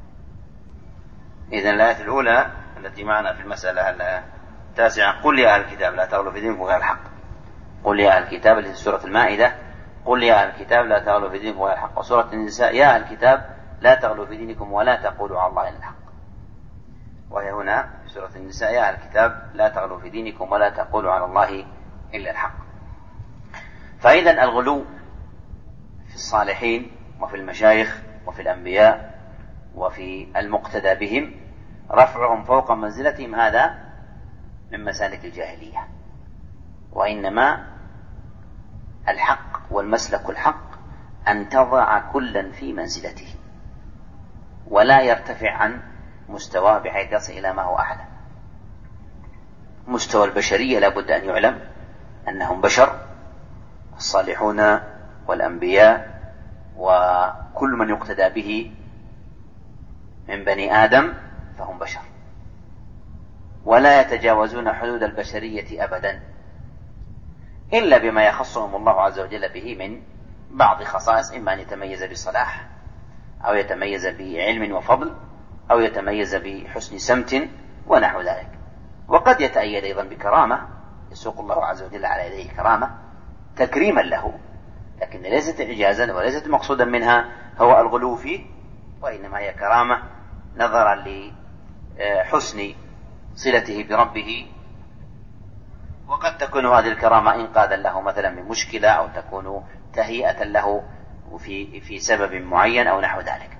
إذن الآية الأولى التي معنا في المسألة التاسعة قل يا أهل الكتاب لا تغلوا في دينكم غير الحق، قل يا أهل الكتاب اللي في سورة المائدة قل يا أهل الكتاب لا تغلوا في دينكم غير الحق، وسورة النساء يا أهل الكتاب لا تغلوا في دينكم ولا تقولوا على الله إلا الحق. وهي هنا في سورة النساء يا أهل الكتاب لا تغلوا في دينكم ولا تقولوا على الله إلا الحق. فإذا الغلو في الصالحين وفي المشايخ وفي الأنبياء وفي المقتدى بهم رفعهم فوق منزلتهم هذا من مسالك الجاهلية، وإنما الحق والمسلك الحق أن تضع كلا في منزلته ولا يرتفع عن مستواه بحيث يصل إلى ما هو أعلى. مستوى البشرية لابد أن يعلم أنهم بشر، الصالحون والأنبياء وكل من يقتدى به من بني آدم فهم بشر، ولا يتجاوزون حدود البشرية أبدا إلا بما يخصهم الله عز وجل به من بعض خصائص، إما أن يتميز بصلاح أو يتميز بعلم وفضل أو يتميز بحسن سمت ونحو ذلك. وقد يتأيد أيضا بكرامة يسوق الله عز وجل على يديه كرامة تكريما له، لكن ليست إعجازا وليست مقصودا منها هو الغلو فيه، وإنما هي كرامة نظرا لحسن صلته بربه. وقد تكون هذه الكرامة إنقاذا له مثلا من مشكلة، أو تكون تهيئة له في في سبب معين أو نحو ذلك.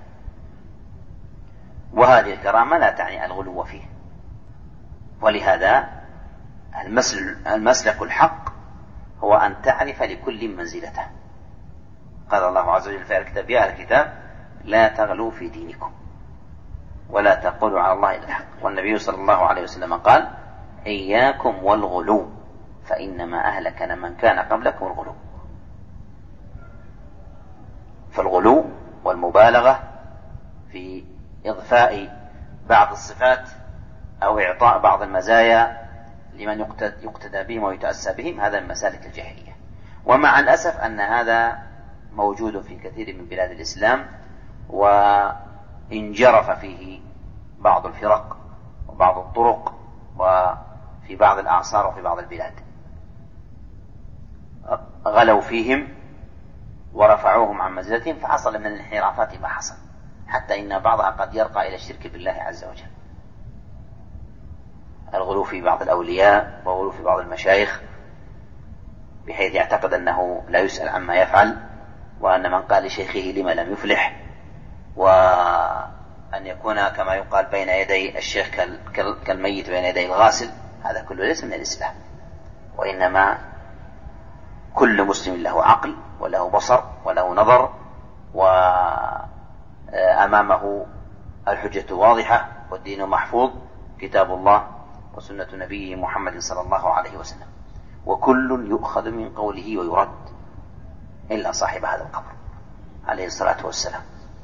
وهذه الكرامة لا تعني الغلو فيه. ولهذا المسلك الحق هو أن تعرف لكل منزلته. قال الله عز وجل في الكتاب يا أهل الكتاب لا تغلوا في دينكم ولا تقولوا على الله إلا الحق. والنبي صلى الله عليه وسلم قال إياكم والغلو فإنما أهلكنا من كان قبلكم الغلو. فالغلو والمبالغة في إضفاء بعض الصفات أو إعطاء بعض المزايا لمن يقتدى بهم ويتأسى بهم هذا من مسالك الجاهلية. ومع الأسف أن هذا موجود في كثير من بلاد الإسلام، وانجرف فيه بعض الفرق وبعض الطرق وفي بعض الأعصار وفي بعض البلاد، غلوا فيهم ورفعوهم عن منزلتهم فحصل من الانحرافات ما حصل، حتى إن بعضها قد يرقى إلى الشرك بالله عز وجل. الغلو في بعض الأولياء والغلو في بعض المشايخ بحيث يعتقد أنه لا يسأل عما يفعل، وأن من قال لشيخه لما لم يفلح وأن يكون كما يقال بين يدي الشيخ كالميت بين يدي الغاسل، هذا كله ليس من الإسلام. وإنما كل مسلم له عقل وله بصر وله نظر، وأمامه الحجة واضحة والدين محفوظ، كتاب الله وسنة نبيه محمد صلى الله عليه وسلم، وكل يؤخذ من قوله ويرد إلا صاحب هذا القبر عليه الصلاة والسلام.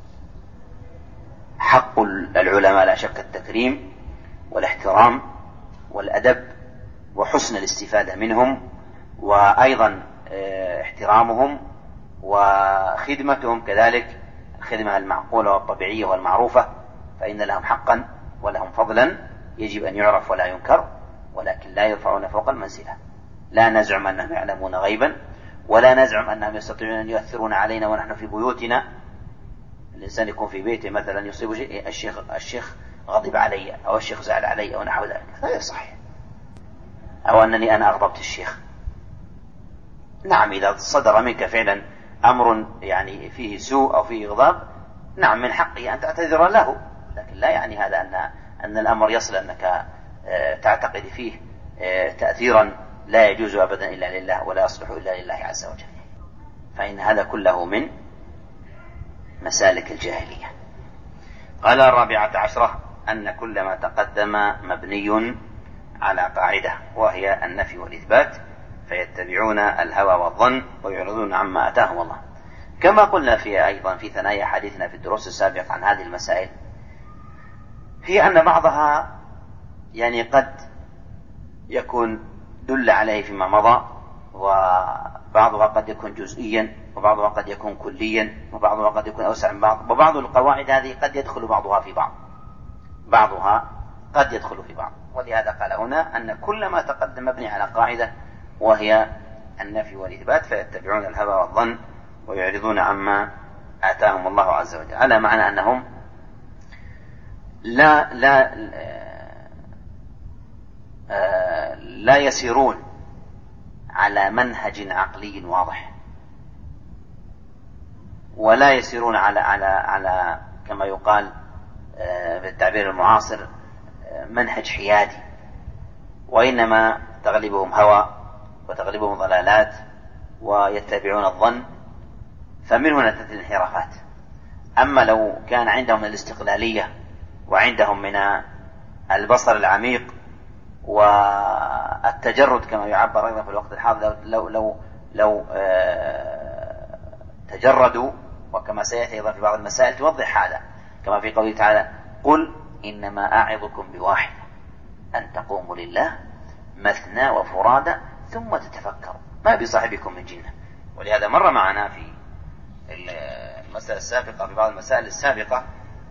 حق العلماء لا شك التكريم والاحترام والأدب وحسن الاستفادة منهم، وأيضا احترامهم وخدمتهم كذلك، الخدمة المعقولة والطبيعية والمعروفة، فإن لهم حقا ولهم فضلا يجب أن يعرف ولا ينكر، ولكن لا يرفعون فوق المنزلة. لا نزعم أنهم يعلمون غيبا، ولا نزعم أنهم يستطيعون أن يؤثرون علينا ونحن في بيوتنا. الإنسان يكون في بيته مثلا يصيب شيء، الشيخ الشيخ غضب علي أو الشيخ زعل علي أو نحو ذلك، هذا صحيح. أو أنني أنا أغضبت الشيخ. نعم، إذا صدر منك فعلا أمر يعني فيه سوء أو فيه غضب، نعم من حقه أن تعتذر له، لكن لا يعني هذا أن أن الأمر يصل أنك تعتقد فيه تأثيرا لا يجوز أبدا إلا لله ولا يصلح إلا لله عز وجل، فإن هذا كله من مسالك الجاهلية. قال الرابعة عشرة أن كل ما تقدم مبني على قاعدة، وهي النفي والإثبات، فيتبعون الهوى والظن ويعرضون عما أتاهم الله. كما قلنا في أيضا في ثنايا حديثنا في الدروس السابقة عن هذه المسائل، هي أن بعضها يعني قد يكون دل عليه فيما مضى، وبعضها قد يكون جزئيا، وبعضها قد يكون كليا، وبعضها قد يكون أوسع من بعض، وبعض القواعد هذه قد يدخل بعضها في بعض بعضها قد يدخل في بعض. ولهذا قال هنا أن كل ما تقدم مبني على قاعدة، وهي النفي والإثبات، فيتبعون الهوى والظن ويعرضون عما آتاهم الله عز وجل، على معنى أنهم لا لا لا يسيرون على منهج عقلي واضح، ولا يسيرون على على على كما يقال بالتعبير المعاصر منهج حيادي، وإنما تغلبهم هوى وتغلبهم ضلالات ويتبعون الظن، فمن هنا تأتي الانحرافات. أما لو كان عندهم من الاستقلالية وعندهم من البصر العميق والتجرد كما يعبر أيضا في الوقت الحاضر، لو لو لو آه تجردوا، وكما سيأتي أيضا في بعض المسائل توضح هذا، كما في قوله تعالى: قل إنما أعظكم بواحد أن تقوموا لله مثنى وفرادى ثم تتفكروا ما بصاحبكم من جنة. ولهذا مر معنا في المسألة السابقة، في بعض المسائل السابقة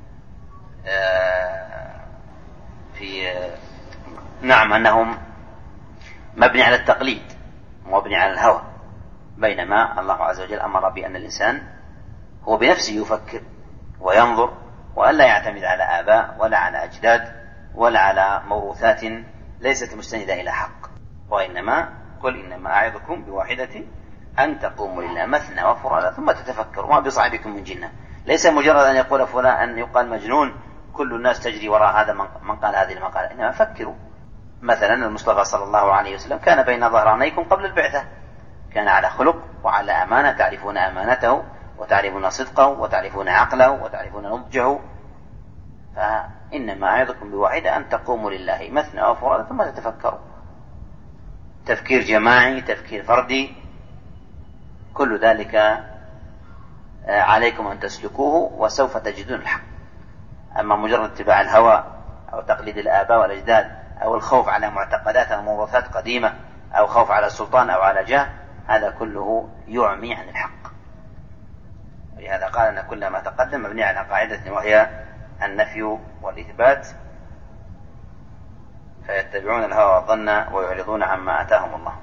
في نعم أنهم مبني على التقليد ومبني على الهوى، بينما الله عز وجل أمر بأن الإنسان هو بنفسه يفكر وينظر، وألا يعتمد على آباء ولا على أجداد ولا على موروثات ليست مستندة إلى حق، وإنما قل إنما أعظكم بواحدة أن تقوموا لله مثنى وفرادى ثم تتفكروا ما بصاحبكم من جنة. ليس مجرد أن يقول فلان أن يقال مجنون كل الناس تجري وراء هذا من قال هذه المقالة، إنما فكروا. مثلا المصطفى صلى الله عليه وسلم كان بين ظهرانيكم قبل البعثة، كان على خلق وعلى أمانة، تعرفون أمانته وتعرفون صدقه وتعرفون عقله وتعرفون نضجه، فإنما أعظكم بواحدة أن تقوموا لله مثنى وفرادى ثم تتفكروا. تفكير جماعي، تفكير فردي، كل ذلك عليكم أن تسلكوه وسوف تجدون الحق. أما مجرد اتباع الهوى أو تقليد الآباء والأجداد أو الخوف على معتقدات أو موروثات قديمة أو خوف على السلطان أو على جاه، هذا كله يعمي عن الحق. ولهذا قال أن كل ما تقدم مبني على قاعدة، وهي النفي والإثبات، فيتبعون الهوى والظن ويعرضون عما آتاهم الله.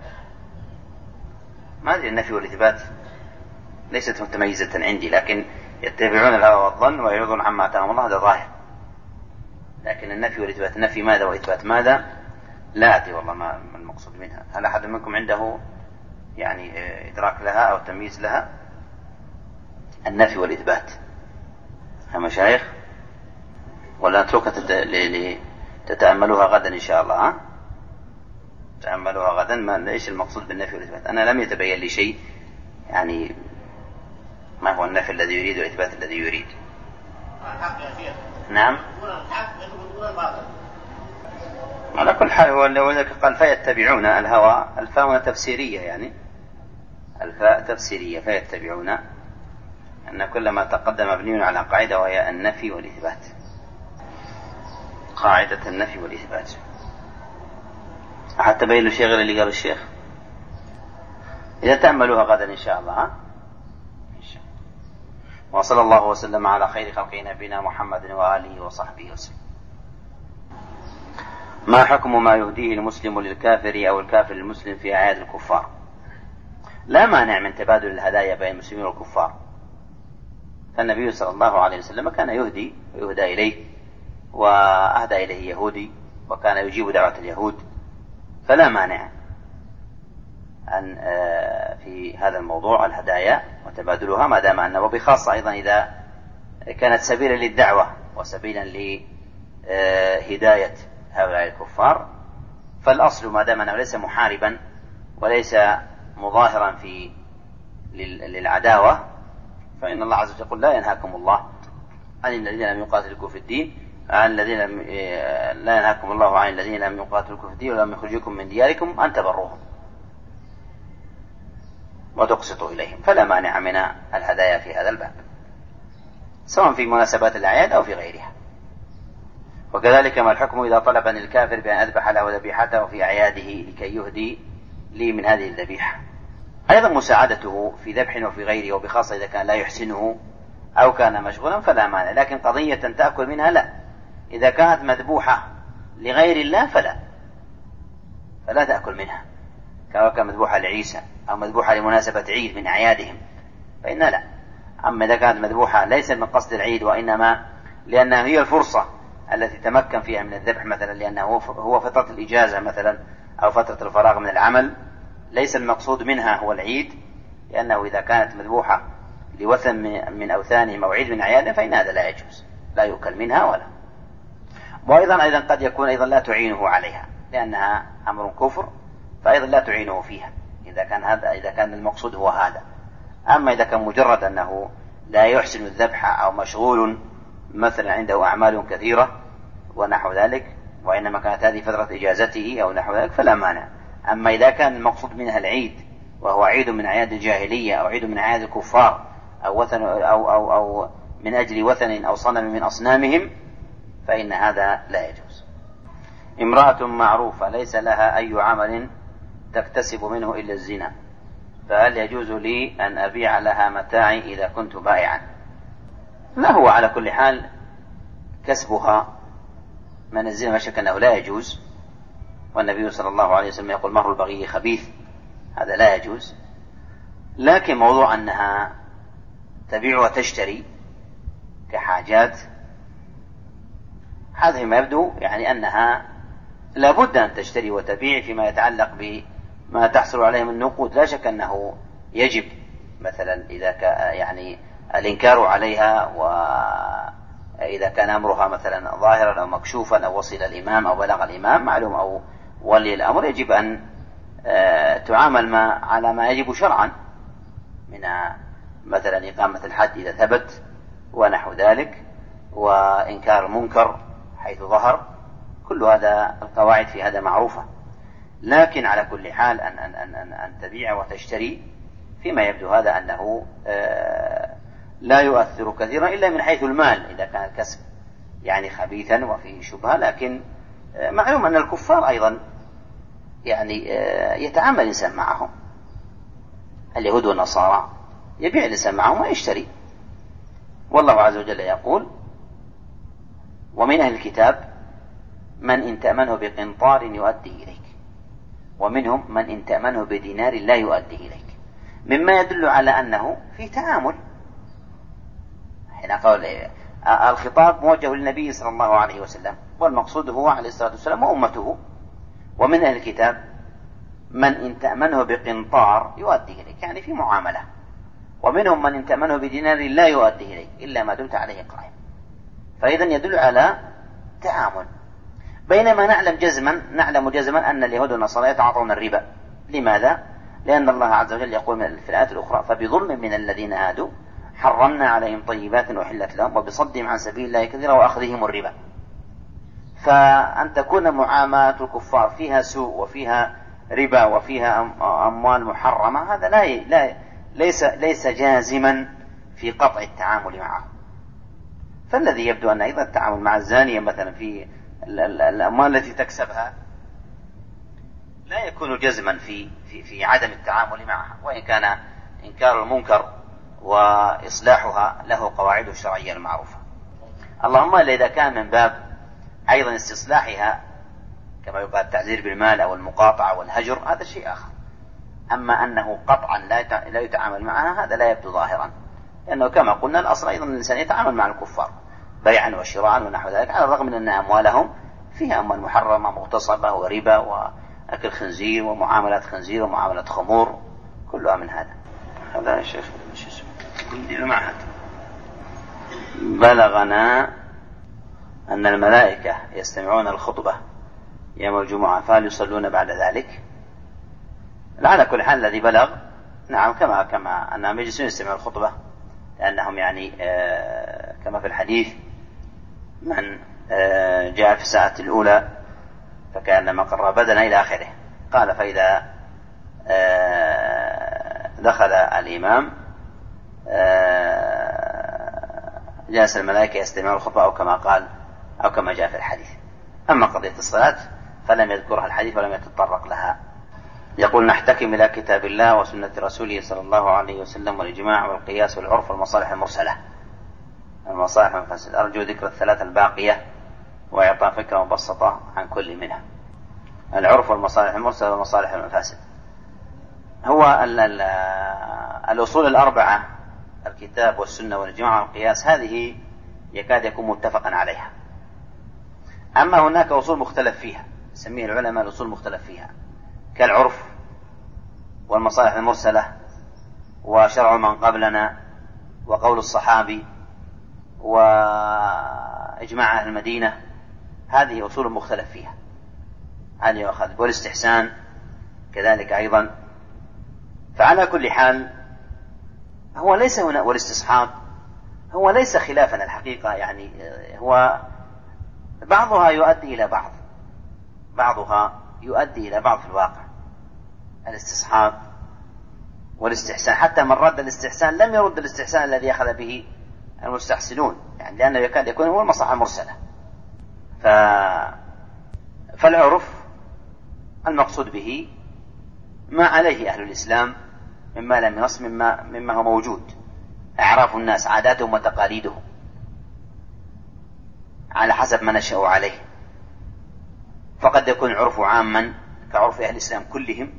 ما أدري النفي والإثبات ليست متميزة عندي، لكن يتبعون الهوى والظن ويعرضون عما آتاهم الله هذا ظاهر، لكن النفي والإثبات نفي ماذا وإثبات ماذا لا أدري والله ما المقصود منها. هل أحد منكم عنده يعني إدراك لها أو تمييز لها؟ النفي والإثبات يا مشايخ، ولا نتركها تتأملوها غدا إن شاء الله؟ ها؟ تأملوها غدا. ما إيش المقصود بالنفي والإثبات؟ أنا لم يتبين لي شيء، يعني ما هو النفي الذي يريد والإثبات الذي يريد؟ الحق يا شيخ. نعم. الحق يثبتون الباطل. على كل حال هو ذلك قال فيتبعون الهوى، الفاء تفسيرية، يعني الفاء تفسيرية، فيتبعون أن كل ما تقدم مبني على قاعدة وهي النفي والإثبات، قاعدة النفي والإثبات. حتى بين له شيء غير اللي قال الشيخ؟ إذا تأملوها غدا إن شاء الله. ها؟ إن شاء الله. وصلى الله وسلم على خير خلق نبينا محمد وآله وصحبه وسلم. ما حكم ما يهديه المسلم للكافر أو الكافر للمسلم في أعياد الكفار؟ لا مانع من تبادل الهدايا بين المسلمين والكفار، فالنبي صلى الله عليه وسلم كان يهدي ويهدى إليه، وأهدى إليه يهودي وكان يجيب دعوة اليهود، فلا مانع أن في هذا الموضوع الهدايا وتبادلها، ما دام أنه، وبخاصة أيضا إذا كانت سبيلا للدعوة وسبيلا لهداية هؤلاء الكفار، فالأصل ما دام أنه ليس محاربا وليس مظاهرا في للعداوة، فإن الله عز وجل يقول لا ينهاكم الله عن الذين لم يقاتلوكم في الدين عن الذين لم لا ينهاكم الله عن الذين لم يقاتلوكم في الدين ولم يخرجوكم من دياركم أن تبروهم وتقسطوا إليهم، فلا مانع من الهدايا في هذا الباب، سواء في مناسبات الأعياد أو في غيرها. وكذلك ما الحكم إذا طلبني الكافر بأن أذبح له ذبيحته في أعياده لكي يهدي لي من هذه الذبيحة؟ أيضا مساعدته في ذبح وفي غيره، وبخاصة إذا كان لا يحسنه أو كان مشغولا فلا مانع، لكن قضية تأكل منها لا. إذا كانت مذبوحة لغير الله فلا فلا تأكل منها، كما كان مذبوحة لعيسى أو مذبوحة لمناسبة عيد من أعيادهم فإن لا. أما إذا كانت مذبوحة ليس من قصد العيد وإنما لأنها هي الفرصة التي تمكن فيها من الذبح، مثلا لأنه هو فترة الإجازة مثلا أو فترة الفراغ من العمل، ليس المقصود منها هو العيد، لأنه إذا كانت مذبوحة لوثن من أوثانهم أو عيد من أعيادهم فإن هذا لا يجوز، لا يؤكل منها ولا. وأيضا أيضا قد يكون أيضا لا تعينه عليها لأنها أمر كفر، فأيضا لا تعينه فيها إذا كان هذا إذا كان المقصود هو هذا. أما إذا كان مجرد أنه لا يحسن الذبح أو مشغول مثلا عنده أعمال كثيرة ونحو ذلك، وإنما كانت هذه فترة إجازته أو نحو ذلك فلا مانع. أما إذا كان المقصود منها العيد وهو عيد من أعياد الجاهلية أو عيد من أعياد الكفار أو وثن أو أو أو من أجل وثن أو صنم من أصنامهم فإن هذا لا يجوز. امرأة معروفة ليس لها أي عمل تكتسب منه إلا الزنا، فهل يجوز لي أن أبيع لها متاعي إذا كنت بائعا؟ لا، هو على كل حال كسبها من الزنا ما شك أنه لا يجوز، والنبي صلى الله عليه وسلم يقول مهر البغي خبيث، هذا لا يجوز. لكن موضوع أنها تبيع وتشتري كحاجات، هذا ما يبدو يعني أنها لابد أن تشتري وتبيع فيما يتعلق بما تحصل عليه من نقود. لا شك أنه يجب مثلا إذا كان يعني الإنكار عليها، وإذا كان أمرها مثلا ظاهرا أو مكشوفا أو وصل الإمام أو بلغ الإمام معلوم أو ولي الأمر، يجب أن تعامل ما على ما يجب شرعا من مثلا إقامة الحد إذا ثبت ونحو ذلك، وإنكار المنكر حيث ظهر، كل هذا القواعد في هذا معروفة. لكن على كل حال أن, أن, أن, أن, أن تبيع وتشتري فيما يبدو هذا أنه لا يؤثر كثيرا إلا من حيث المال إذا كان الكسب يعني خبيثا وفيه شبهة. لكن معلوم أن الكفار أيضا يعني يتعامل الإنسان معهم، اليهود والنصارى يبيع الإنسان معهم ويشتري. والله عز وجل يقول ومن أهل الكتاب من إن تأمنه بقنطار يؤديه إليك ومنهم من إن تأمنه بدينار لا يؤديه إليك، مما يدل على أنه في تعامل. حين قال الخطاب موجه للنبي صلى الله عليه وسلم، والمقصود هو عليه الصلاة والسلام وأمته. ومن أهل الكتاب من إن تأمنه بقنطار يؤديه إليك، يعني في معاملة. ومنهم من إن تأمنه بدينار لا يؤديه إليك إلا ما دمت عليه قائم. فإذا يدل على تعامل. بينما نعلم جزما نعلم جزما أن اليهود والنصارى يتعاطون الربا. لماذا؟ لأن الله عز وجل يقول في الآيات الأخرى: فبظلم من الذين هادوا حرمنا عليهم طيبات أحلت لهم وبصدهم عن سبيل الله كثيرا وأخذهم الربا. فأن تكون معاملات الكفار فيها سوء وفيها ربا وفيها أموال محرمة، هذا لا لا ليس ليس جازما في قطع التعامل معه. فالذي يبدو أن أيضا التعامل مع الزانية مثلا في الأموال التي تكسبها لا يكون جزما في في في عدم التعامل معها، وإن كان إنكار المنكر وإصلاحها له قواعده الشرعية المعروفة. اللهم إلا إذا كان من باب أيضا استصلاحها كما يقال التعذير بالمال أو المقاطعة والهجر، هذا شيء آخر. أما أنه قطعا لا يتعامل معها هذا لا يبدو ظاهرا، لأنه كما قلنا الأصل أيضا الإنسان يتعامل مع الكفار بيعا وشراء ونحو ذلك، على الرغم من أن أموالهم فيها أموال محرمة مغتصبة وربا وأكل خنزير ومعاملات خنزير ومعاملات خمور، كلها من هذا. هذا يا شيخ المعهد. بلغنا أن الملائكة يستمعون الخطبة يوم الجمعة فهل يصلون بعد ذلك؟ على كل حال الذي بلغ نعم كما كما أنهم يجلسون يستمعون الخطبة، لأنهم يعني آه كما في الحديث: من آه جاء في الساعة الأولى فكأنما قرب بدنا إلى آخره. قال: فإذا آه دخل الإمام آه جلس الملائكة يستمعون الخطبة، أو كما قال أو كما جاء في الحديث. أما قضية الصلاة فلم يذكرها الحديث ولم يتطرق لها. يقول: نحتكم إلى كتاب الله وسنة رسوله صلى الله عليه وسلم والإجماع والقياس والعرف والمصالح المرسلة. المصالح المفاسدة أرجو ذكر الثلاثة الباقية وإعطاء فكرة مبسطة عن كل منها. العرف والمصالح المرسلة والمصالح المفاسدة هو ال ال الأصول الأربعة: الكتاب والسنة والإجماع والقياس، هذه يكاد يكون متفقا عليها. أما هناك أصول مختلف فيها يسميها العلماء الأصول مختلف فيها، كالعرف والمصالح المرسلة وشرع من قبلنا وقول الصحابي وإجماع أهل المدينة، هذه أصول مختلف فيها، هذه يؤخذ. والاستحسان كذلك أيضا. فعلى كل حال هو ليس هنا، والاستصحاب هو ليس خلافا الحقيقة، يعني هو بعضها يؤدي إلى بعض بعضها يؤدي إلى بعض في الواقع. الاستصحاب والاستحسان، حتى من رد الاستحسان لم يرد الاستحسان الذي أخذ به المستحسنون، يعني لأنه يكاد يكون هو المصلحة المرسلة. ف... فالعرف المقصود به ما عليه أهل الإسلام مما لم ينص مما, مما هو موجود، إعراف الناس عاداتهم وتقاليدهم على حسب ما نشأوا عليه. فقد يكون عرف عاما كعرف أهل الإسلام كلهم،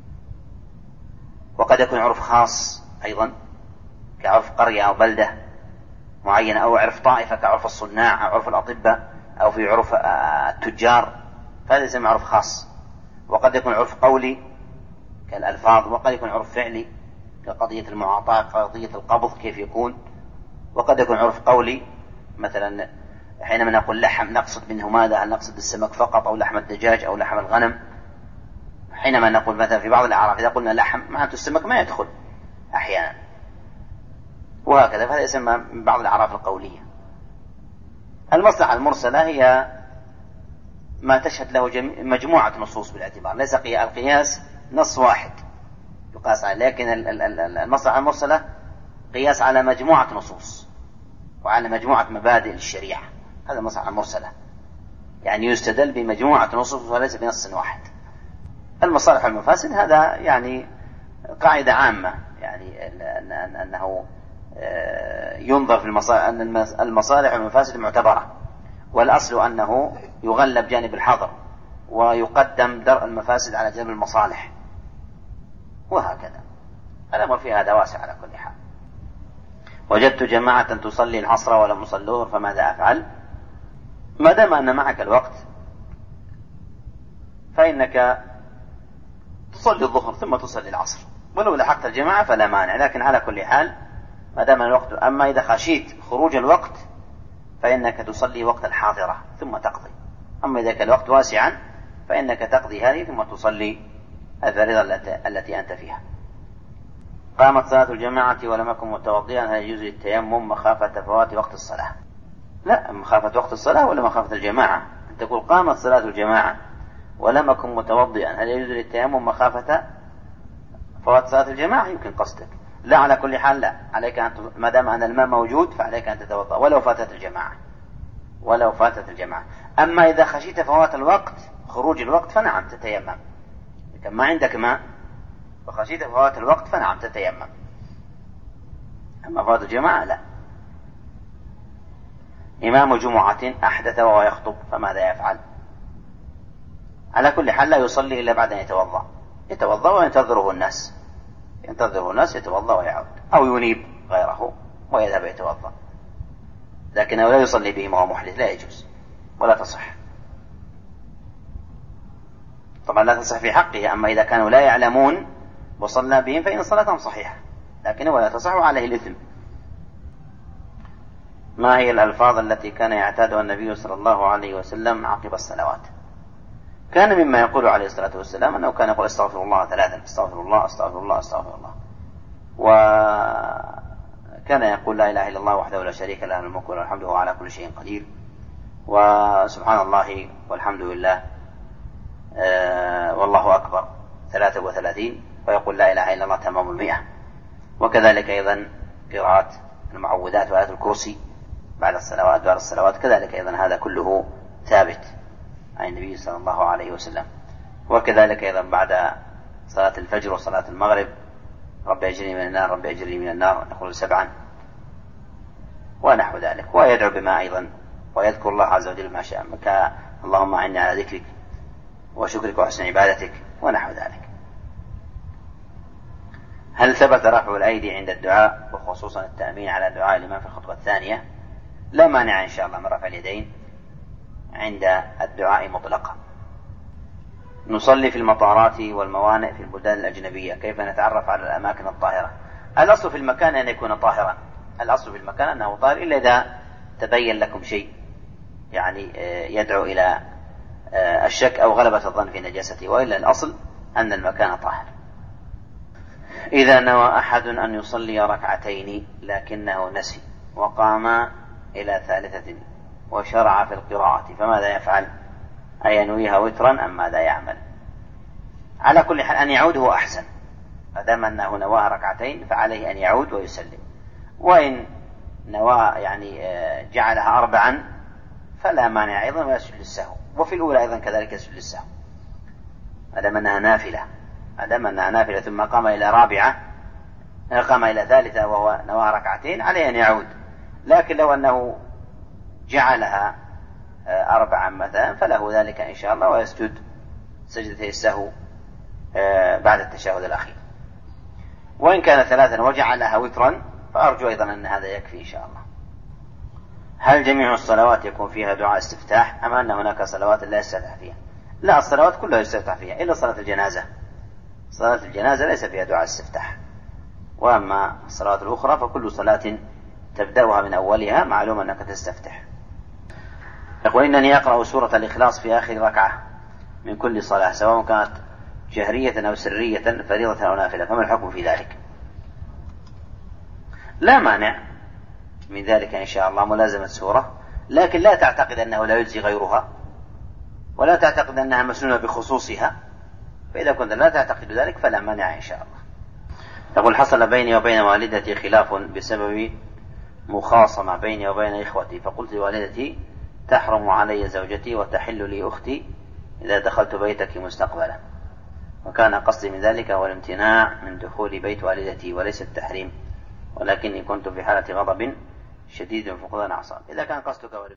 وقد يكون عرف خاص أيضا كعرف قرية أو بلدة معينة، أو عرف طائفة كعرف الصناع أو عرف الأطباء أو في عرف التجار، فهذا يسمى عرف خاص. وقد يكون عرف قولي كالألفاظ، وقد يكون عرف فعلي كقضية المعاطاة، قضية القبض كيف يكون. وقد يكون عرف قولي مثلا حينما نقول لحم نقصد منه ماذا؟ هل نقصد السمك فقط أو لحم الدجاج أو لحم الغنم؟ حينما نقول مثلا في بعض الأعراف إذا قلنا لحم معناته السمك ما يدخل أحيانا، وهكذا. فهذا يسمى من بعض الأعراف القولية. المصلحة المرسلة هي ما تشهد له مجموعة نصوص بالاعتبار، ليس القياس نص واحد يقاس عليه، لكن المصلحة المرسلة قياس على مجموعة نصوص وعلى مجموعة مبادئ للشريعة، هذا المصلحة المرسلة، يعني يستدل بمجموعة نصوص وليس بنص واحد. المصالح المفاسد هذا يعني قاعدة عامة، يعني أنه ينظر في المصالح، أن المصالح والمفاسد معتبرة، والأصل أنه يغلب جانب الحظر ويقدم درء المفاسد على جانب المصالح، وهكذا. الأمر في هذا واسع على كل حال. وجدت جماعة تصلي العصر ولم يصلوه فماذا أفعل؟ ما دام أن معك الوقت فإنك تصلي الظهر ثم تصلي العصر، ولو لحقت الجماعة فلا مانع، لكن على كل حال ما دام الوقت. أما إذا خشيت خروج الوقت فإنك تصلي وقت الحاضرة ثم تقضي. أما إذا كان الوقت واسعا فإنك تقضي هذه ثم تصلي الفريضة التي أنت فيها. قامت صلاة الجماعة ولم يكن متوضئا، هل يجوز التيمم مخافة فوات وقت الصلاة؟ لا، مخافة وقت الصلاة ولا مخافة الجماعة؟ أن تقول قامت صلاة الجماعة ولم يكن متوضئا، هل يجوز التيمم مخافة فوات صلاة الجماعة؟ يمكن قصدك. لا، على كل حال لا، عليك أن ما دام أن الماء موجود فعليك أن تتوضأ ولو فاتت الجماعة ولو فاتت الجماعة. أما إذا خشيت فوات الوقت، خروج الوقت، فنعم تتيمم. إذا ما عندك ماء وخشيت فوات الوقت فنعم تتيمم. أما فوات الجماعة لا. إمام جمعة أحدث وهو يخطب فماذا يفعل؟ على كل حال لا يصلي إلا بعد أن يتوضأ يتوضأ وينتظره الناس ينتظره الناس يتوضأ ويعود، أو ينيب غيره ويذهب يتوضأ، لكنه لا يصلي بهم وهو محدث، لا يجوز ولا تصح. طبعا لا تصح في حقه. أما إذا كانوا لا يعلمون وصلى بهم فإن صلاتهم صحيحة، لكنه لا تصح وعليه الإثم. ما هي الألفاظ التي كان يعتادها النبي صلى الله عليه وسلم عقب الصلوات؟ كان مما يقول عليه الصلاة والسلام أنه كان يقول استغفر الله ثلاثا، استغفر الله استغفر الله استغفر الله، وكان يقول لا إله إلا الله وحده لا شريك له الملك وله الحمد وهو على كل شيء قدير، وسبحان الله والحمد لله آه والله أكبر ثلاثة وثلاثين، ويقول لا إله إلا الله تمام المئة. وكذلك أيضا قراءة المعوذات وآيات الكرسي بعد الصلوات بعد الصلوات كذلك أيضا هذا كله ثابت عن النبي صلى الله عليه وسلم. وكذلك أيضا بعد صلاة الفجر وصلاة المغرب رب أجرني من النار رب أجرني من النار يقول سبعا ونحو ذلك، ويدعو بما أيضا ويذكر الله عز وجل ما شاء، اللهم أعني على ذكرك وشكرك وحسن عبادتك ونحو ذلك. هل ثبت رفع الأيدي عند الدعاء وخصوصا التأمين على دعاء الإمام في الخطوة الثانية؟ لا مانع إن شاء الله من رفع اليدين عند الدعاء مطلقا. نصلي في المطارات والموانئ في البلدان الأجنبية، كيف نتعرف على الأماكن الطاهرة؟ الأصل في المكان أن يكون طاهرا، الأصل في المكان أنه طاهر، إلا إذا تبين لكم شيء يعني يدعو إلى الشك أو غلبة الظن في نجاسته، وإلا الأصل أن المكان طاهر. إذا نوى أحد أن يصلي ركعتين لكنه نسي وقام إلى ثالثة وشرع في القراءة فماذا يفعل؟ أينويها وترا أم ماذا يعمل؟ على كل حال أن يعود هو أحسن، فدام أنه نواها ركعتين فعليه أن يعود ويسلم، وإن نوى يعني جعلها أربعا فلا مانع أيضا ويسجد للسهو، وفي الأولى أيضا كذلك يسجد للسهو أدام أنها نافلة أدام أنها نافلة ثم قام إلى رابعة قام إلى ثالثة وهو نواها ركعتين عليه أن يعود. لكن لو أنه جعلها أربعا مثلا فله ذلك إن شاء الله ويسجد سجدتي السهو بعد التشهد الأخير. وإن كان ثلاثا وجعلها وترا فأرجو أيضا أن هذا يكفي إن شاء الله. هل جميع الصلوات يكون فيها دعاء استفتاح أم أن هناك صلوات لا يستفتح فيها؟ لا، الصلوات كلها يستفتح فيها إلا صلاة الجنازة. صلاة الجنازة ليس فيها دعاء استفتاح، وأما الصلوات الأخرى فكل صلاة تبدأها من أولها معلوم أنك تستفتح. يقول إنني أقرأ سورة الإخلاص في آخر ركعة من كل صلاة سواء كانت جهرية أو سرية فريضة أو نافلة، فما الحكم في ذلك؟ لا مانع من ذلك إن شاء الله ملازمة سورة، لكن لا تعتقد أنه لا يجزي غيرها ولا تعتقد أنها مسنونة بخصوصها، فإذا كنت لا تعتقد ذلك فلا مانع إن شاء الله. يقول حصل بيني وبين والدتي خلاف بسبب مخاصمة بيني وبين إخوتي، فقلت لوالدتي تحرم علي زوجتي وتحل لي أختي إذا دخلت بيتك مستقبلا، وكان قصدي من ذلك هو الامتناع من دخول بيت والدتي وليس التحريم، ولكني كنت في حالة غضب شديد فقدان أعصاب. إذا كان قصدك